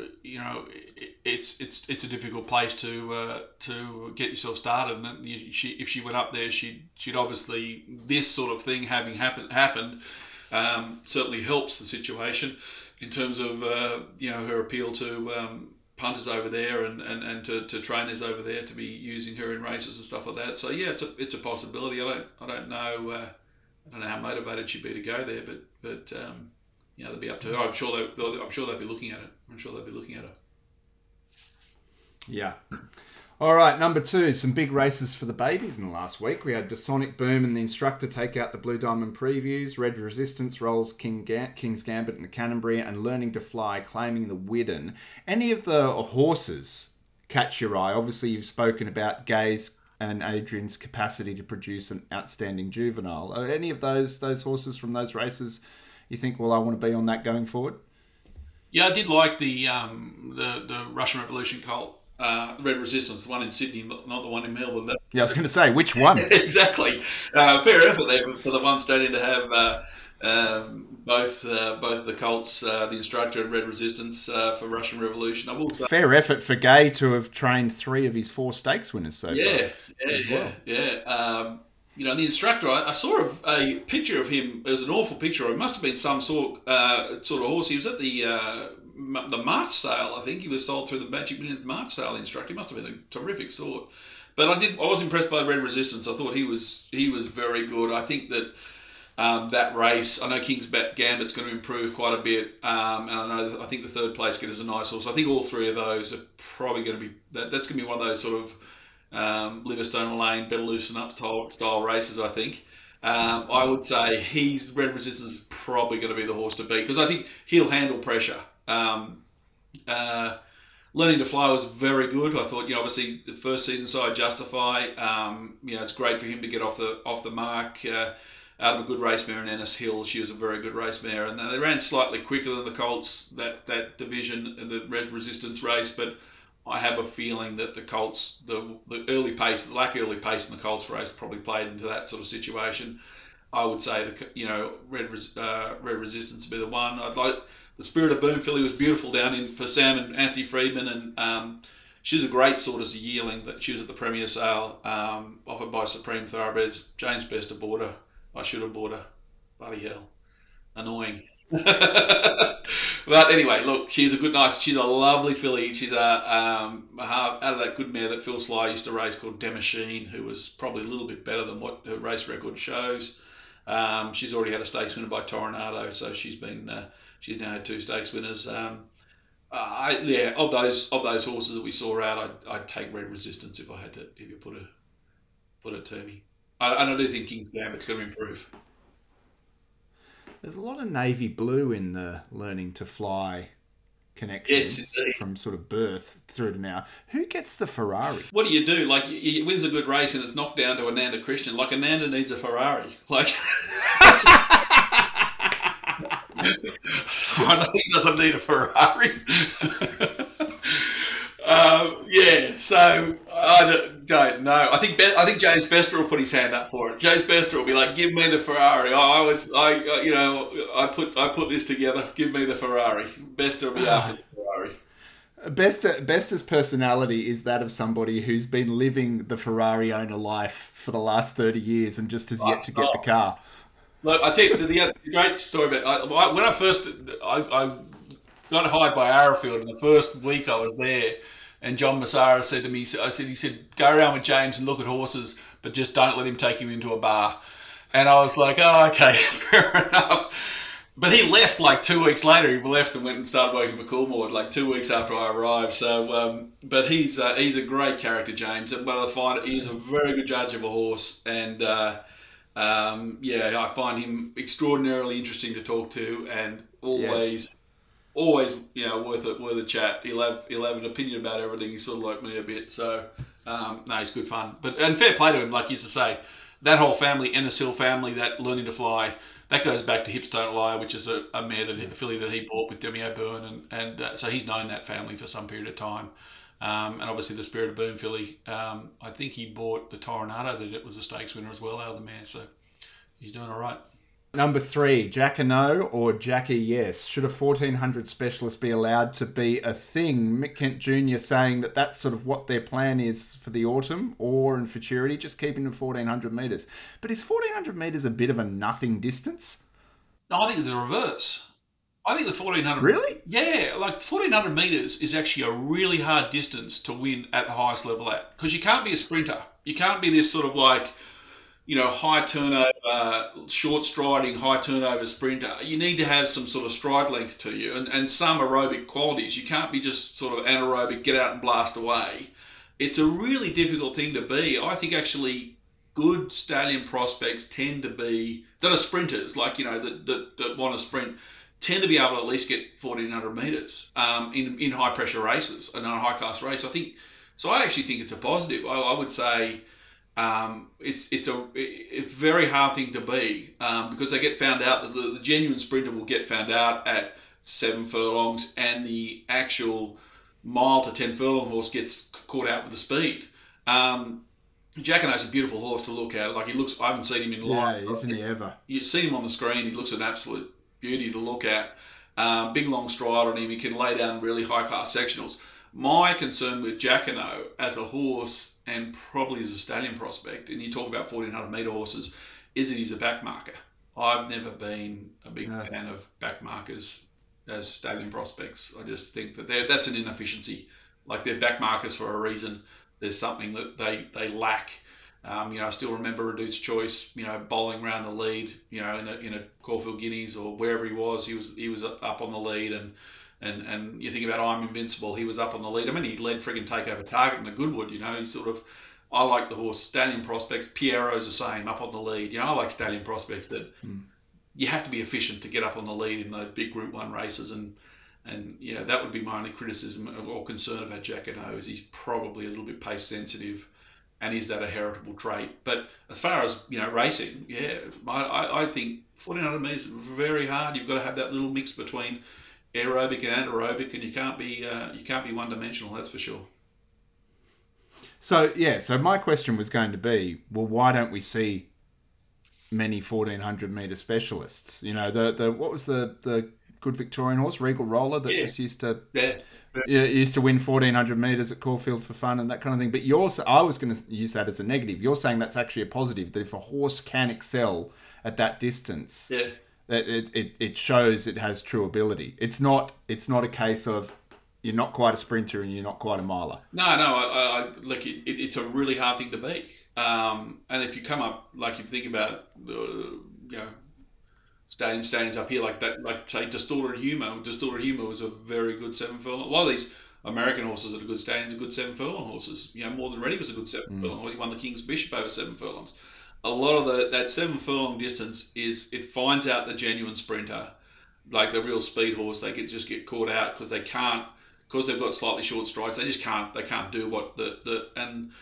it's a difficult place to get yourself started. And if she went up there, she'd obviously, this sort of thing having happened certainly helps the situation. in terms of her appeal to punters over there and to trainers over there to be using her in races and stuff like that. So yeah, it's a possibility. I don't know. I don't know how motivated she'd be to go there, but they'll be up to her. I'm sure they'll be looking at it. I'm sure they'll be looking at her. Yeah. All right, number 2, some big races for the babies in the last week. We had the Sonic Boom and the Instructor take out the Blue Diamond Previews. Red Resistance rolls King's Gambit and the Canterbury, and Learning to Fly claiming the Widden. Any of the horses catch your eye? Obviously, you've spoken about Gay's and Adrian's capacity to produce an outstanding juvenile. Are any of those horses from those races you think, well, I want to be on that going forward? Yeah, I did like the Russian Revolution colt. Red Resistance, the one in Sydney, not the one in Melbourne. Yeah, I was going to say, which one? Exactly. Fair effort there for the one stadium to have both the Colts, the Instructor, and Red Resistance for Russian Revolution. I will say, fair effort for Gay to have trained 3 of his 4 stakes winners so far. Yeah. The Instructor, I saw a picture of him. It was an awful picture. It must have been some sort of horse. He was at the March sale. I think he was sold through the Magic Millions March sale. Instructor, he must have been a terrific sort. But I was impressed by Red Resistance. I thought he was very good. I think that that race, I know King's Gambit's going to improve quite a bit, and I think the third place get is a nice horse. I think all 3 of those are probably going to be that's going to be one of those sort of Liverstone Lane, better loosen up style races. I think. I would say Red Resistance is probably going to be the horse to beat because I think he'll handle pressure. Learning to Fly was very good. I thought, obviously the first season side Justify. It's great for him to get off the mark out of a good race mare in Ennis Hill. She was a very good race mare, and they ran slightly quicker than the Colts that division in the Red Resistance race. But I have a feeling that the Colts, the early pace, the lack of early pace in the Colts race probably played into that sort of situation. I would say Red Resistance would be the one. I'd like. The Spirit of Boom filly was beautiful down in for Sam and Anthony Friedman, and she's a great sort as a yearling. That she was at the Premier Sale, offered by Supreme Thoroughbreds. James Best bought her. I should have bought her. Bloody hell, annoying. But anyway, look, she's a lovely filly. She's out of that good mare that Phil Sly used to race called Demachine, who was probably a little bit better than what her race record shows. She's already had a stakes winner by Toronado, so she's now had 2 stakes winners. Of those horses that we saw out, I'd take Red Resistance if you put it to me. And I do think King's Gambit's going to improve. There's a lot of navy blue in the Learning to Fly connections from sort of birth through to now. Who gets the Ferrari? What do you do? Like, he wins a good race and it's knocked down to Ananda Christian. Like, Ananda needs a Ferrari. Like, I know he doesn't need a Ferrari. So I don't know. I think James Bester will put his hand up for it. James Bester will be like, "Give me the Ferrari." I put this together. Give me the Ferrari. Bester will be after the Ferrari. Bester's personality is that of somebody who's been living the Ferrari owner life for the last 30 years and just has yet to get the car. Look, I tell you the great story about when I got hired by Arrowfield in the first week I was there. And John Massara said to me, he said, go around with James and look at horses, but just don't let him take you into a bar. And I was like, oh, okay, fair enough. But he left like 2 weeks later. He left and went and started working for Coolmore like 2 weeks after I arrived. So, but he's a great character, James. But I find he's a very good judge of a horse. And I find him extraordinarily interesting to talk to and always... Always, worth a chat. He'll have an opinion about everything. He's sort of like me a bit. So, he's good fun. And fair play to him, like you used to say. That whole family, Ennis Hill family, that Learning to Fly, that goes back to Hips Don't Lie, which is a filly that he bought with Demi O'Byrne. And so he's known that family for some period of time. And obviously the Spirit of Boom filly, I think he bought the Toronado that it was a stakes winner as well out of the mare. So he's doing all right. Number 3, Jack No or Jackie Yes. Should a 1400 specialist be allowed to be a thing? Mick Kent Jr. saying that that's sort of what their plan is for the autumn or in futurity, just keeping them 1400 metres. But is 1400 metres a bit of a nothing distance? No, I think it's the reverse. I think the 1400, Really? yeah, like 1400 meters is actually a really hard distance to win at the highest level at, because you can't be a sprinter. You can't be this sort of like, high turnover, short striding, high turnover sprinter. You need to have some sort of stride length to you, and some aerobic qualities. You can't be just sort of anaerobic, get out and blast away. It's a really difficult thing to be. I think actually good stallion prospects tend to be, that are sprinters, like, that want to sprint, tend to be able to at least get 1400 meters in high pressure races and in a high class race. I think so. I actually think it's a positive. I would say it's a very hard thing to be, because they get found out that the genuine sprinter will get found out at 7 furlongs, and the actual mile to 10 furlong horse gets caught out with the speed. Jacquinot's a beautiful horse to look at. Like, he looks, I haven't seen him in live. Yeah, isn't he ever? You see him on the screen, he looks an absolute beauty to look at. Big long stride on him. He can lay down really high class sectionals. My concern with Jacquinot as a horse, and probably as a stallion prospect, and you talk about 1400 metre horses, is that he's a back marker. I've never been a big fan of back markers as stallion prospects. I just think that that's an inefficiency. Like, they're back markers for a reason. There's something that they lack. I still remember Reduce Choice, bowling around the lead, in a Caulfield Guineas or wherever he was. He was up on the lead, and you think about I'm Invincible, he was up on the lead. I mean, he led friggin' Takeover Target in the Goodwood. He sort of. I like the horse stallion prospects. Pierro's the same, up on the lead. I like stallion prospects that you have to be efficient to get up on the lead in those big Group 1 races, and that would be my only criticism or concern about Jacquinot, is he's probably a little bit pace sensitive, and is that a heritable trait? But as far as racing, I think 1400 metres is very hard. You've got to have that little mix between aerobic and anaerobic, and you can't be one dimensional. That's for sure. So my question was going to be, well, why don't we see many 1400 metre specialists? The what was the good Victorian horse, Regal Roller, that just used to used to win 1400 metres at Caulfield for fun and that kind of thing. But I was going to use that as a negative. You're saying that's actually a positive, that if a horse can excel at that distance, it shows it has true ability. It's not a case of you're not quite a sprinter and you're not quite a miler. No, I like it. It's a really hard thing to be. And if you come up, like, if you think about, stallions up here like that, like say Distorted Humour. Distorted Humour was a very good 7 furlong. A lot of these American horses that are good stallions are good 7 furlong horses. More Than Ready was a good 7 furlong horse. He won the King's Bishop over 7 furlongs. A lot of that 7 furlong distance it finds out the genuine sprinter, like the real speed horse. They just get caught out because they've got slightly short strides. They can't do what the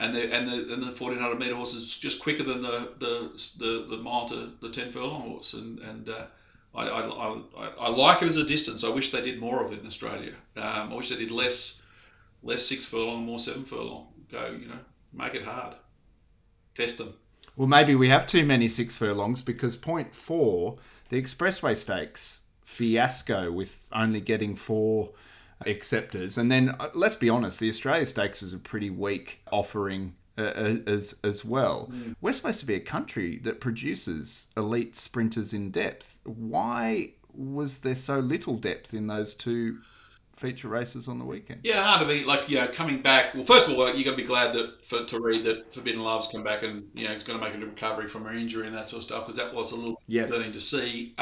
1400 metre horse is just quicker than the mile to the 10 furlong horse, and I like it as a distance. I wish they did more of it in Australia. I wish they did less 6 furlong, more 7 furlong. Go, make it hard. Test them. Well, maybe we have too many 6 furlongs, because point 4, the Expressway Stakes fiasco with only getting 4 acceptors, and then let's be honest, the Australia Stakes is a pretty weak offering as well. We're supposed to be a country that produces elite sprinters in depth. Why was there so little depth in those 2 feature races on the weekend? Yeah, hard to be coming back. Well, first of all, you got to be glad to read that Forbidden Love's come back and he's going to make a recovery from her injury and that sort of stuff, because that was a little concerning to see.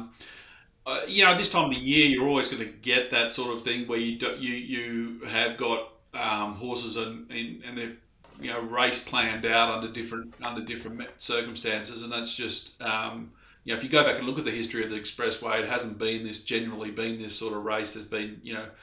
This time of the year, you're always going to get that sort of thing where you have got horses and they're race planned out under different circumstances, and that's just if you go back and look at the history of the Expressway, it hasn't generally been this sort of race. There's been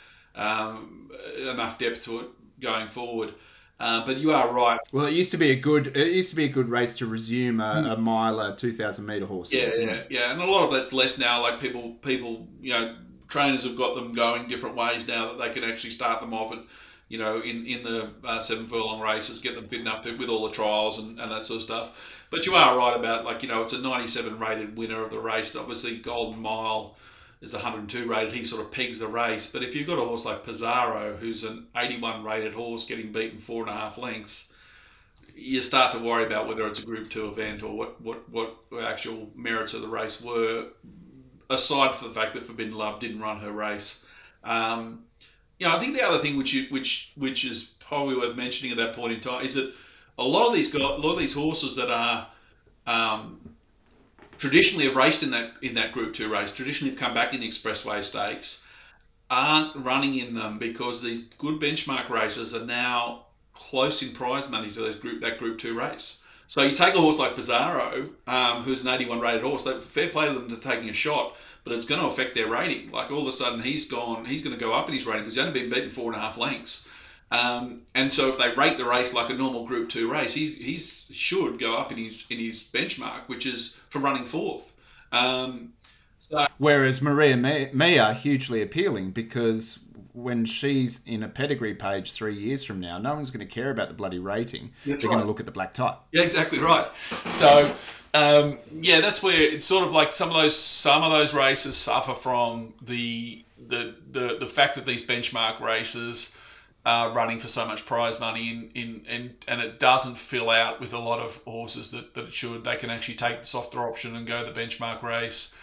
enough depth to it going forward. But you are right. Well, it used to be a good race to resume a mile, 2,000 metre horse. Yeah, and a lot of that's less now. Like people, trainers have got them going different ways now that they can actually start them off at, in the 7 furlong races, get them fit enough with all the trials and that sort of stuff. But you are right about it's a 97 rated winner of the race. Obviously, Golden Mile is 102 rated. He sort of pegs the race. But if you've got a horse like Pizarro, who's an 81 rated horse getting beaten 4.5 lengths, you start to worry about whether it's a Group 2 event or what actual merits of the race were. aside from the fact that Forbidden Love didn't run her race. I think the other thing which is probably worth mentioning at that point in time is that a lot of these horses that are traditionally have raced in that Group 2 race, traditionally have come back in the Expressway Stakes, aren't running in them because these good benchmark races are now close in prize money to that Group 2 race. So you take a horse like Pizarro, who's an 81 rated horse, fair play to them to taking a shot, but it's going to affect their rating. Like all of a sudden he's going to go up in his rating because he's only been beaten 4.5 lengths. And so if they rate the race like a normal Group 2 race, he should go up in his benchmark, which is for running fourth. Whereas Maria Mia, hugely appealing because when she's in a pedigree page 3 years from now, no one's going to care about the bloody rating. They're going to look at the black type. Yeah, exactly right. So, that's where it's sort of like some of those races suffer from the fact that these benchmark races are running for so much prize money and it doesn't fill out with a lot of horses that it should. They can actually take the softer option and go the benchmark race.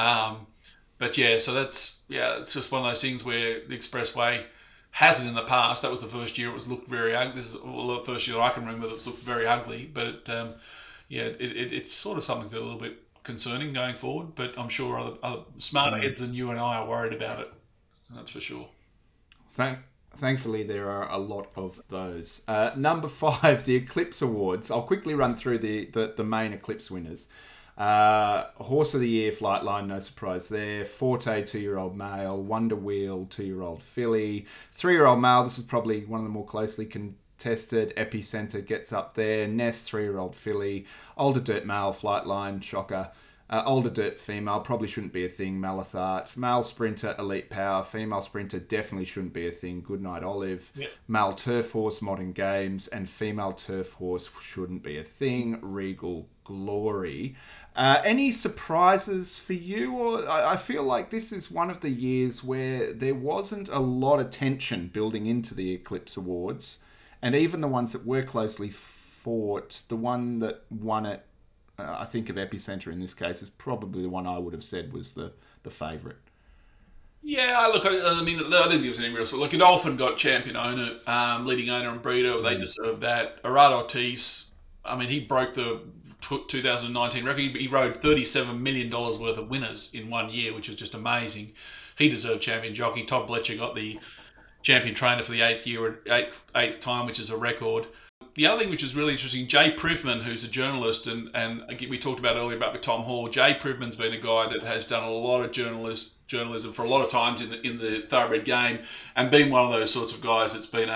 It's just one of those things where the Expressway hasn't in the past. That was the first year it looked very ugly. This is the first year I can remember that it's looked very ugly. But it's sort of something that's a little bit concerning going forward. But I'm sure other smarter heads than you and I are worried about it. That's for sure. Thankfully, there are a lot of those. Number 5, the Eclipse Awards. I'll quickly run through the main Eclipse winners. Horse of the Year, Flightline, no surprise there. Forte, 2-year-old male. Wonder Wheel, 2-year-old filly. 3-year-old male, this is probably one of the more closely contested. Epicenter gets up there. Nest, 3-year-old filly. Older Dirt male, Flightline, shocker. Older Dirt female, probably shouldn't be a thing, Malathart. Male Sprinter, Elite Power. Female Sprinter, definitely shouldn't be a thing, Goodnight Olive. Yep. Male Turf Horse, Modern Games. And female Turf Horse shouldn't be a thing, Regal Glory. Any surprises for you? Or I feel like this is one of the years where there wasn't a lot of tension building into the Eclipse Awards. And even the ones that were closely fought, the one that won it, I think of Epicenter in this case, is probably the one I would have said was the favourite. Yeah, look, I mean, I don't think there was any real... Look, Godolphin got champion owner, leading owner and breeder. They deserved that. Arad Ortiz, I mean, he broke the 2019 record. He rode $37 million worth of winners in 1 year, which was just amazing. He deserved champion jockey. Todd Bletcher got the champion trainer for the eighth time, which is a record. The other thing which is really interesting, Jay Privman, who's a journalist, and we talked about earlier about with Tom Hall. Jay Privman's been a guy that has done a lot of journalism for a lot of times in the thoroughbred game, and been one of those sorts of guys that's been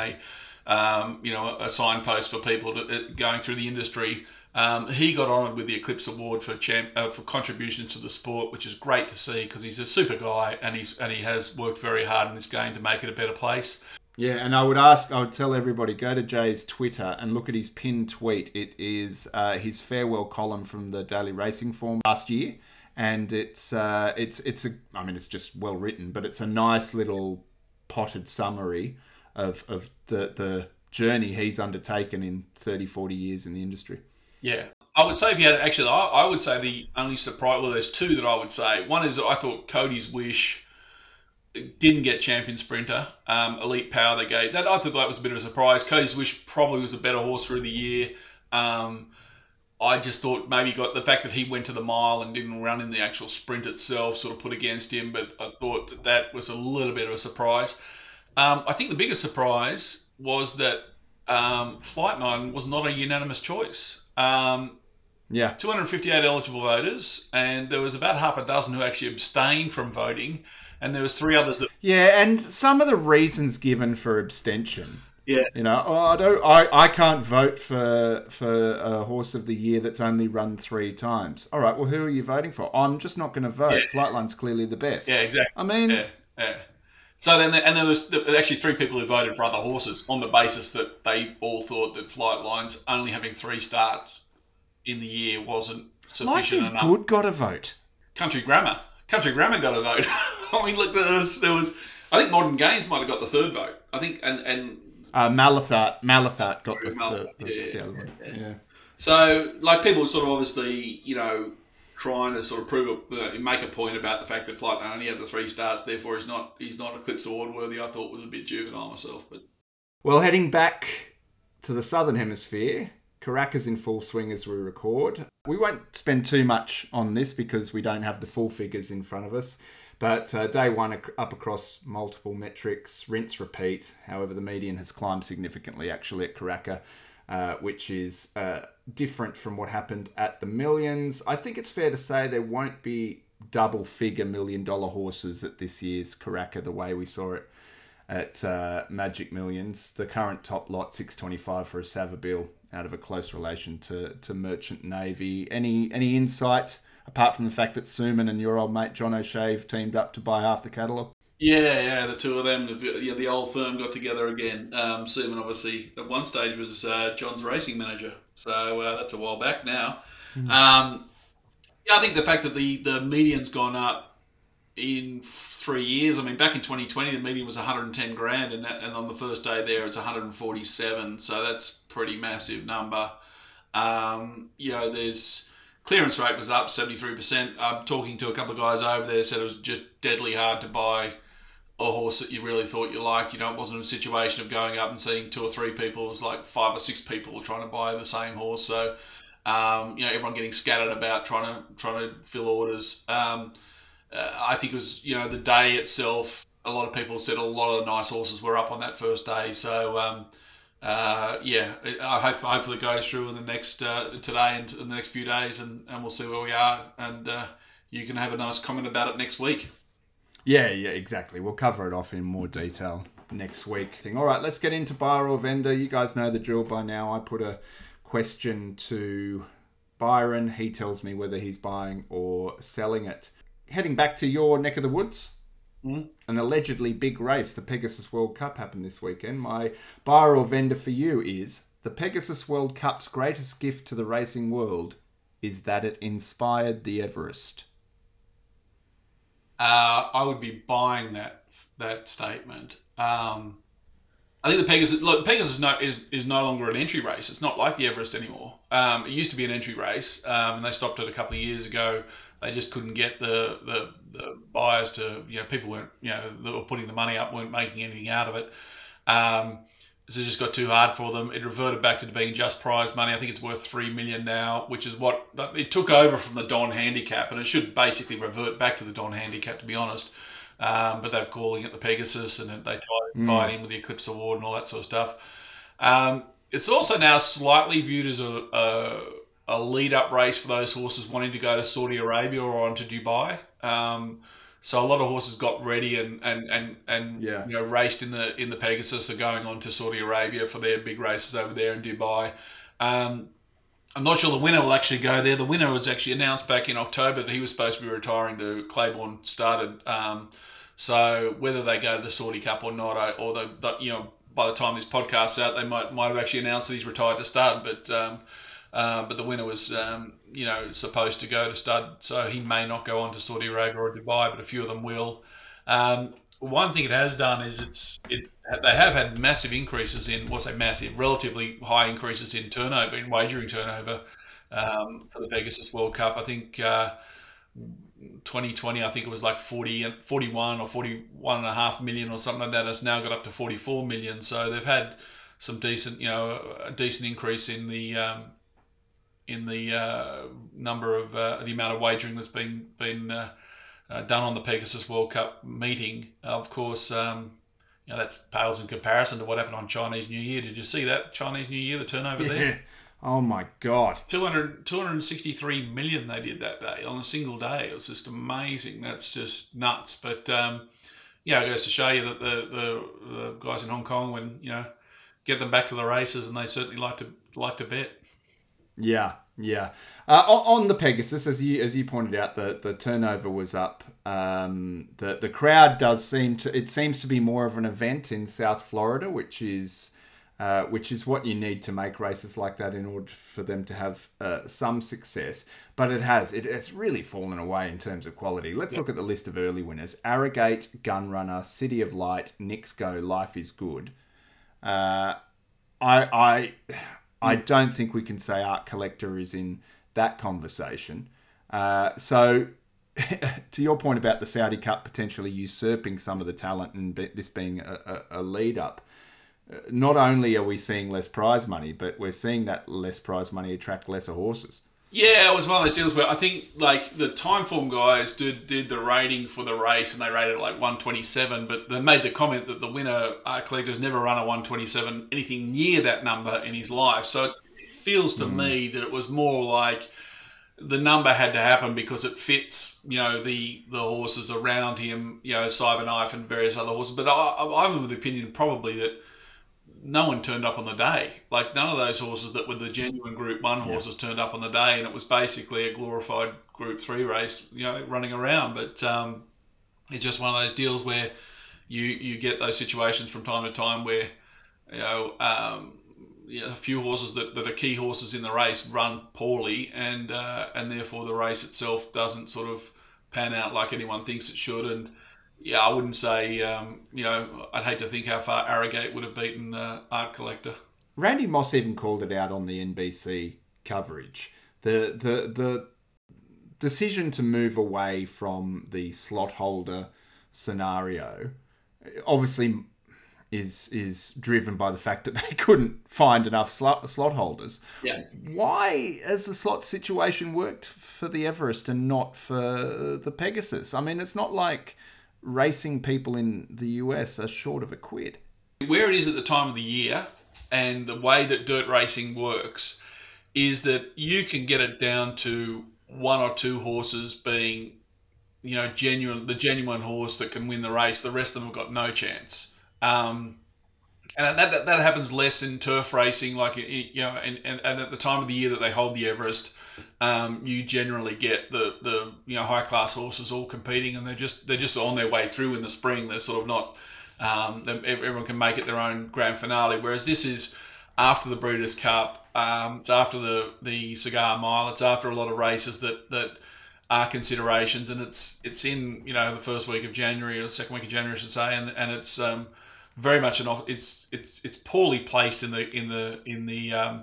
a signpost for people going through the industry. He got honoured with the Eclipse Award for contributions to the sport, which is great to see because he's a super guy and he has worked very hard in this game to make it a better place. Yeah, and I would tell everybody, go to Jay's Twitter and look at his pinned tweet. It is his farewell column from the Daily Racing Form last year, and it's just well written, but it's a nice little potted summary of the journey he's undertaken in 30, 40 years in the industry. Yeah. I would say I would say the only surprise, well, there's two that I would say. One is I thought Cody's Wish didn't get champion sprinter. Elite Power they gave. That I thought that was a bit of a surprise. Cody's Wish probably was a better horse through the year. I just thought maybe got the fact that he went to the mile and didn't run in the actual sprint itself sort of put against him, but I thought that was a little bit of a surprise. I think the biggest surprise was that Flight 9 was not a unanimous choice. 258 eligible voters, and there was about half a dozen who actually abstained from voting, and there was 3 others that... Yeah, and some of the reasons given for abstention. Yeah. I can't vote for a horse of the year that's only run 3 times. All right, well, who are you voting for? I'm just not going to vote. Yeah. Flightline's clearly the best. Yeah, exactly. I mean... Yeah. So then, there was actually 3 people who voted for other horses on the basis that they all thought that Flightline's only having 3 starts in the year wasn't sufficient enough. Good got a vote. Country Grammar got a vote. I mean, look, there was. I think Modern Games might have got the 3rd vote. I think, and Malathart got the other one. Yeah. So, like, people sort of obviously, trying to sort of make a point about the fact that Flight Man only had the 3 starts, therefore he's not Eclipse Award worthy. I thought was a bit juvenile myself, but Well, heading back to the Southern Hemisphere, Karaka's in full swing as we record. We won't spend too much on this because we don't have the full figures in front of us. But day one up across multiple metrics, rinse, repeat. However, the median has climbed significantly actually at Karaka, which is different from what happened at the Millions. I think it's fair to say there won't be double-figure $1 million horses at this year's Karaka the way we saw it at Magic Millions. The current top lot, $625 for a Savabeel, out of a close relation to Merchant Navy. Any insight, apart from the fact that Suman and your old mate John O'Shea have teamed up to buy half the catalogue? Yeah, the two of them, the old firm got together again. Suman obviously at one stage was John's racing manager, so that's a while back now. I think the fact that the median's gone up in 3 years. I mean, back in 2020, the median was 110 grand, and on the first day there, it's 147. So that's a pretty massive number. There's clearance rate was up 73%. I'm talking to a couple of guys over there, said it was just deadly hard to buy a horse that you really thought you liked. It wasn't a situation of going up and seeing 2 or 3 people. It was like 5 or 6 people trying to buy the same horse. So, everyone getting scattered about trying to fill orders. I think it was, the day itself, a lot of people said a lot of nice horses were up on that first day. So, hopefully it goes through in the next, today and in the next few days, and we'll see where we are. And you can have a nice comment about it next week. Yeah, exactly. We'll cover it off in more detail next week. All right, let's get into buyer or vendor. You guys know the drill by now. I put a question to Byron. He tells me whether he's buying or selling it. Heading back to your neck of the woods, an allegedly big race, the Pegasus World Cup, happened this weekend. My buyer or vendor for you is the Pegasus World Cup's greatest gift to the racing world is that it inspired the Everest. I would be buying that statement. I think the Pegasus is no longer an entry race. It's not like the Everest anymore. It used to be an entry race, and they stopped it a couple of years ago. They just couldn't get the buyers to, people weren't, that were putting the money up weren't making anything out of it. So it just got too hard for them. It reverted back to being just prize money. I think it's worth $3 million now, which is what it took over from the Don Handicap, and it should basically revert back to the Don Handicap, to be honest. But they're calling it the Pegasus, and they tied in with the Eclipse Award and all that sort of stuff. It's also now slightly viewed as a lead-up race for those horses wanting to go to Saudi Arabia or on to Dubai. So a lot of horses got ready and raced in the Pegasus, are going on to Saudi Arabia for their big races over there in Dubai. I'm not sure the winner will actually go there. The winner was actually announced back in October that he was supposed to be retiring to Claiborne Started. So whether they go to the Saudi Cup or not, by the time this podcast's out, they might have actually announced that he's retired to Stud. But the winner was, supposed to go to Stud, so he may not go on to Saudi Arabia or Dubai, but a few of them will. One thing it has done is they have had massive increases relatively high increases in turnover, in wagering turnover for the Pegasus World Cup. I think 2020, I think it was like 41 or 41.5 million or something like that. It's now got up to 44 million. So they've had some decent, a decent increase in the number of the amount of wagering that's been done on the Pegasus World Cup meeting. Of course, that's pales in comparison to what happened on Chinese New Year. Did you see that Chinese New Year, the turnover there? Oh my God. 263 million they did that day on a single day. It was just amazing. That's just nuts. But it goes to show you that the guys in Hong Kong, when get them back to the races, and they certainly like to bet. Yeah. On the Pegasus, as you pointed out, the turnover was up. The crowd seems to be more of an event in South Florida, which is what you need to make races like that in order for them to have some success. But it's really fallen away in terms of quality. Let's look at the list of early winners: Arrogate, Gunrunner, City of Light, Knicks Go, Life is Good. I don't think we can say Art Collector is in that conversation. So, to your point about the Saudi Cup potentially usurping some of the talent and this being a lead up, not only are we seeing less prize money, but we're seeing that less prize money attract lesser horses. Yeah, it was one of those deals where I think like the Timeform guys did the rating for the race and they rated it like 127, but they made the comment that the winner, Art Collector's never run a 127 anything near that number in his life. So it feels to me that it was more like the number had to happen because it fits, the horses around him, Cyberknife and various other horses. But I'm of the opinion probably that no one turned up on the day. Like none of those horses that were the genuine Group One Yeah. horses turned up on the day, and it was basically a glorified Group Three race, running around. But it's just one of those deals where you get those situations from time to time where you know. A few horses that are key horses in the race run poorly, and therefore the race itself doesn't sort of pan out like anyone thinks it should. And yeah, I wouldn't say, I'd hate to think how far Arrogate would have beaten Art Collector. Randy Moss even called it out on the NBC coverage. The decision to move away from the slot holder scenario obviously is driven by the fact that they couldn't find enough slot holders. Yeah. Why has the slot situation worked for the Everest and not for the Pegasus? I mean, it's not like racing people in the US are short of a quid. Where it is at the time of the year and the way that dirt racing works is that you can get it down to one or two horses being, the genuine horse that can win the race. The rest of them have got no chance. And that happens less in turf racing, like and at the time of the year that they hold the Everest, you generally get the high class horses all competing, and they're just on their way through in the spring. They're sort of not. Everyone can make it their own grand finale, whereas this is after the Breeders' Cup. It's after the Cigar Mile. It's after a lot of races that are considerations, and it's in the first week of January or the second week of January, I should say, and it's very much it's poorly placed in the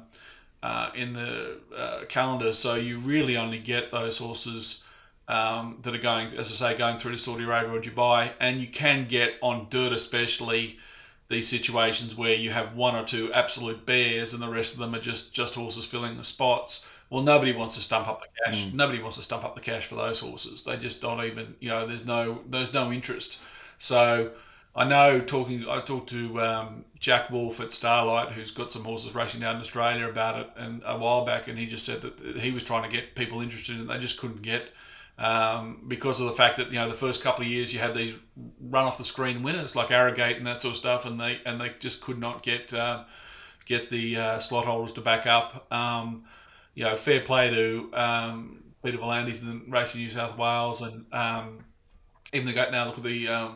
calendar, so you really only get those horses that are going, as I say, going through to Saudi Arabia or Dubai, and you can get on dirt especially these situations where you have one or two absolute bears and the rest of them are just horses filling the spots. Well, nobody wants to stump up the cash. Nobody wants to stump up the cash for those horses. They just don't even, there's no interest. So I talked to Jack Wolf at Starlight, who's got some horses racing down in Australia, about it, and a while back, and he just said that he was trying to get people interested, and they just couldn't get, because of the fact that the first couple of years you had these run off the screen winners like Arrogate and that sort of stuff, and they just could not get the slot holders to back up. Fair play to Peter Volandis and Racing New South Wales, and even now look at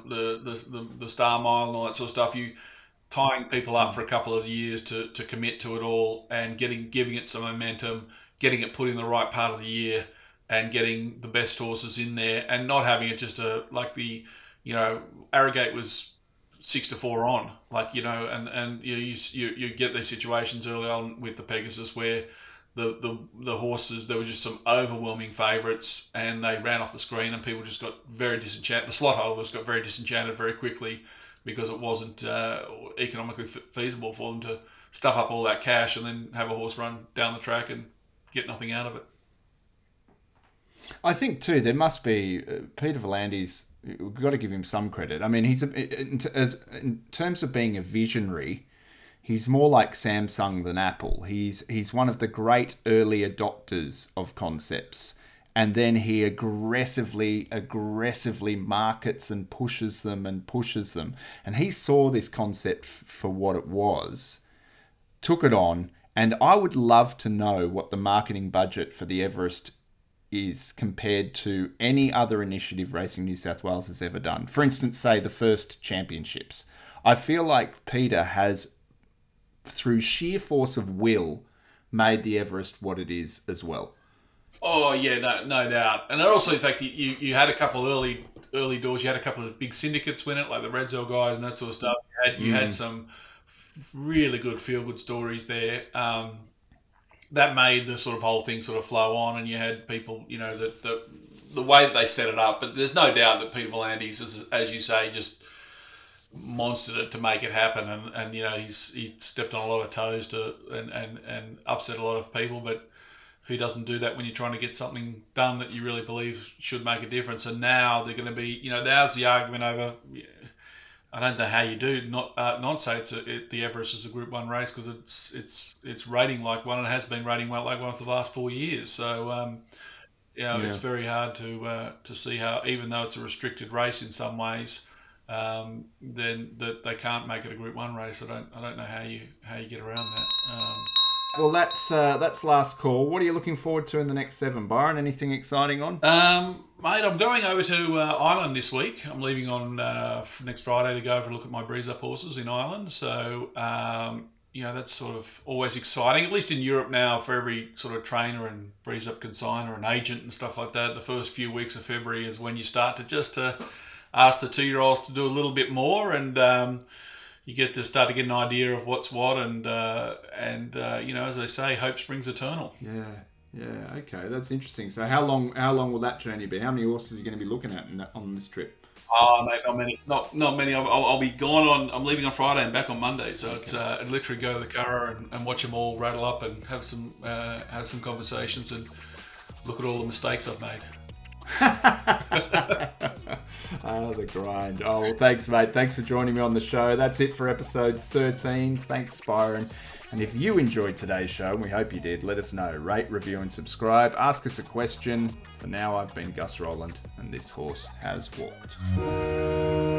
the Star Mile and all that sort of stuff. You tying people up for a couple of years to commit to it all, and giving it some momentum, getting it put in the right part of the year, and getting the best horses in there, and not having it just Arrogate was 6-4 on, and you get these situations early on with the Pegasus where the horses, there were just some overwhelming favourites, and they ran off the screen, and people just got very disenchanted. The slot holders got very disenchanted very quickly because it wasn't economically feasible for them to stuff up all that cash and then have a horse run down the track and get nothing out of it. I think too there must be Peter Volandis. We've got to give him some credit. I mean, in terms of being a visionary, he's more like Samsung than Apple. He's one of the great early adopters of concepts, and then he aggressively markets and pushes them. And he saw this concept for what it was, took it on, and I would love to know what the marketing budget for the Everest is compared to any other initiative Racing New South Wales has ever done. For instance, say the first championships. I feel like Peter has, through sheer force of will, made the Everest what it is as well. Oh yeah, no doubt. And also, in fact, you had a couple of early doors. You had a couple of big syndicates win it, like the Red Zell guys and that sort of stuff. You had some really good feel good stories there. that made the sort of whole thing sort of flow on, and you had people, that the way that they set it up. But there's no doubt that Peter V'landys, as you say, just monstered it to make it happen, and he stepped on a lot of toes and upset a lot of people, but who doesn't do that when you're trying to get something done that you really believe should make a difference? And now they're going to be, now's the argument over. I don't know how you do not say the Everest is a Group 1 race, because it's rating like one, and it has been rating like one for the last 4 years. So it's very hard to see how, even though it's a restricted race in some ways, then that they can't make it a Group 1 race. I don't know how you get around that. Well, that's last call. What are you looking forward to in the next 7, Byron? Anything exciting on? Mate, I'm going over to Ireland this week. I'm leaving on next Friday to go over and look at my Breeze Up horses in Ireland. So, that's sort of always exciting, at least in Europe now, for every sort of trainer and Breeze Up consigner and agent and stuff like that. The first few weeks of February is when you start to just ask the 2-year-olds to do a little bit more, and you get to start to get an idea of what's what, and as they say, hope springs eternal. Yeah, okay, that's interesting. So how long will that journey be? How many horses are you going to be looking at on this trip? Oh, mate, not many. Not many. I'll be gone I'm leaving on Friday and back on Monday. So it's literally go to the car and watch them all rattle up and have some conversations and look at all the mistakes I've made. The grind. Oh, well, thanks, mate. Thanks for joining me on the show. That's it for episode 13. Thanks, Byron. And if you enjoyed today's show, and we hope you did, let us know. Rate, review, and subscribe. Ask us a question. For now, I've been Gus Rowland, and this horse has walked.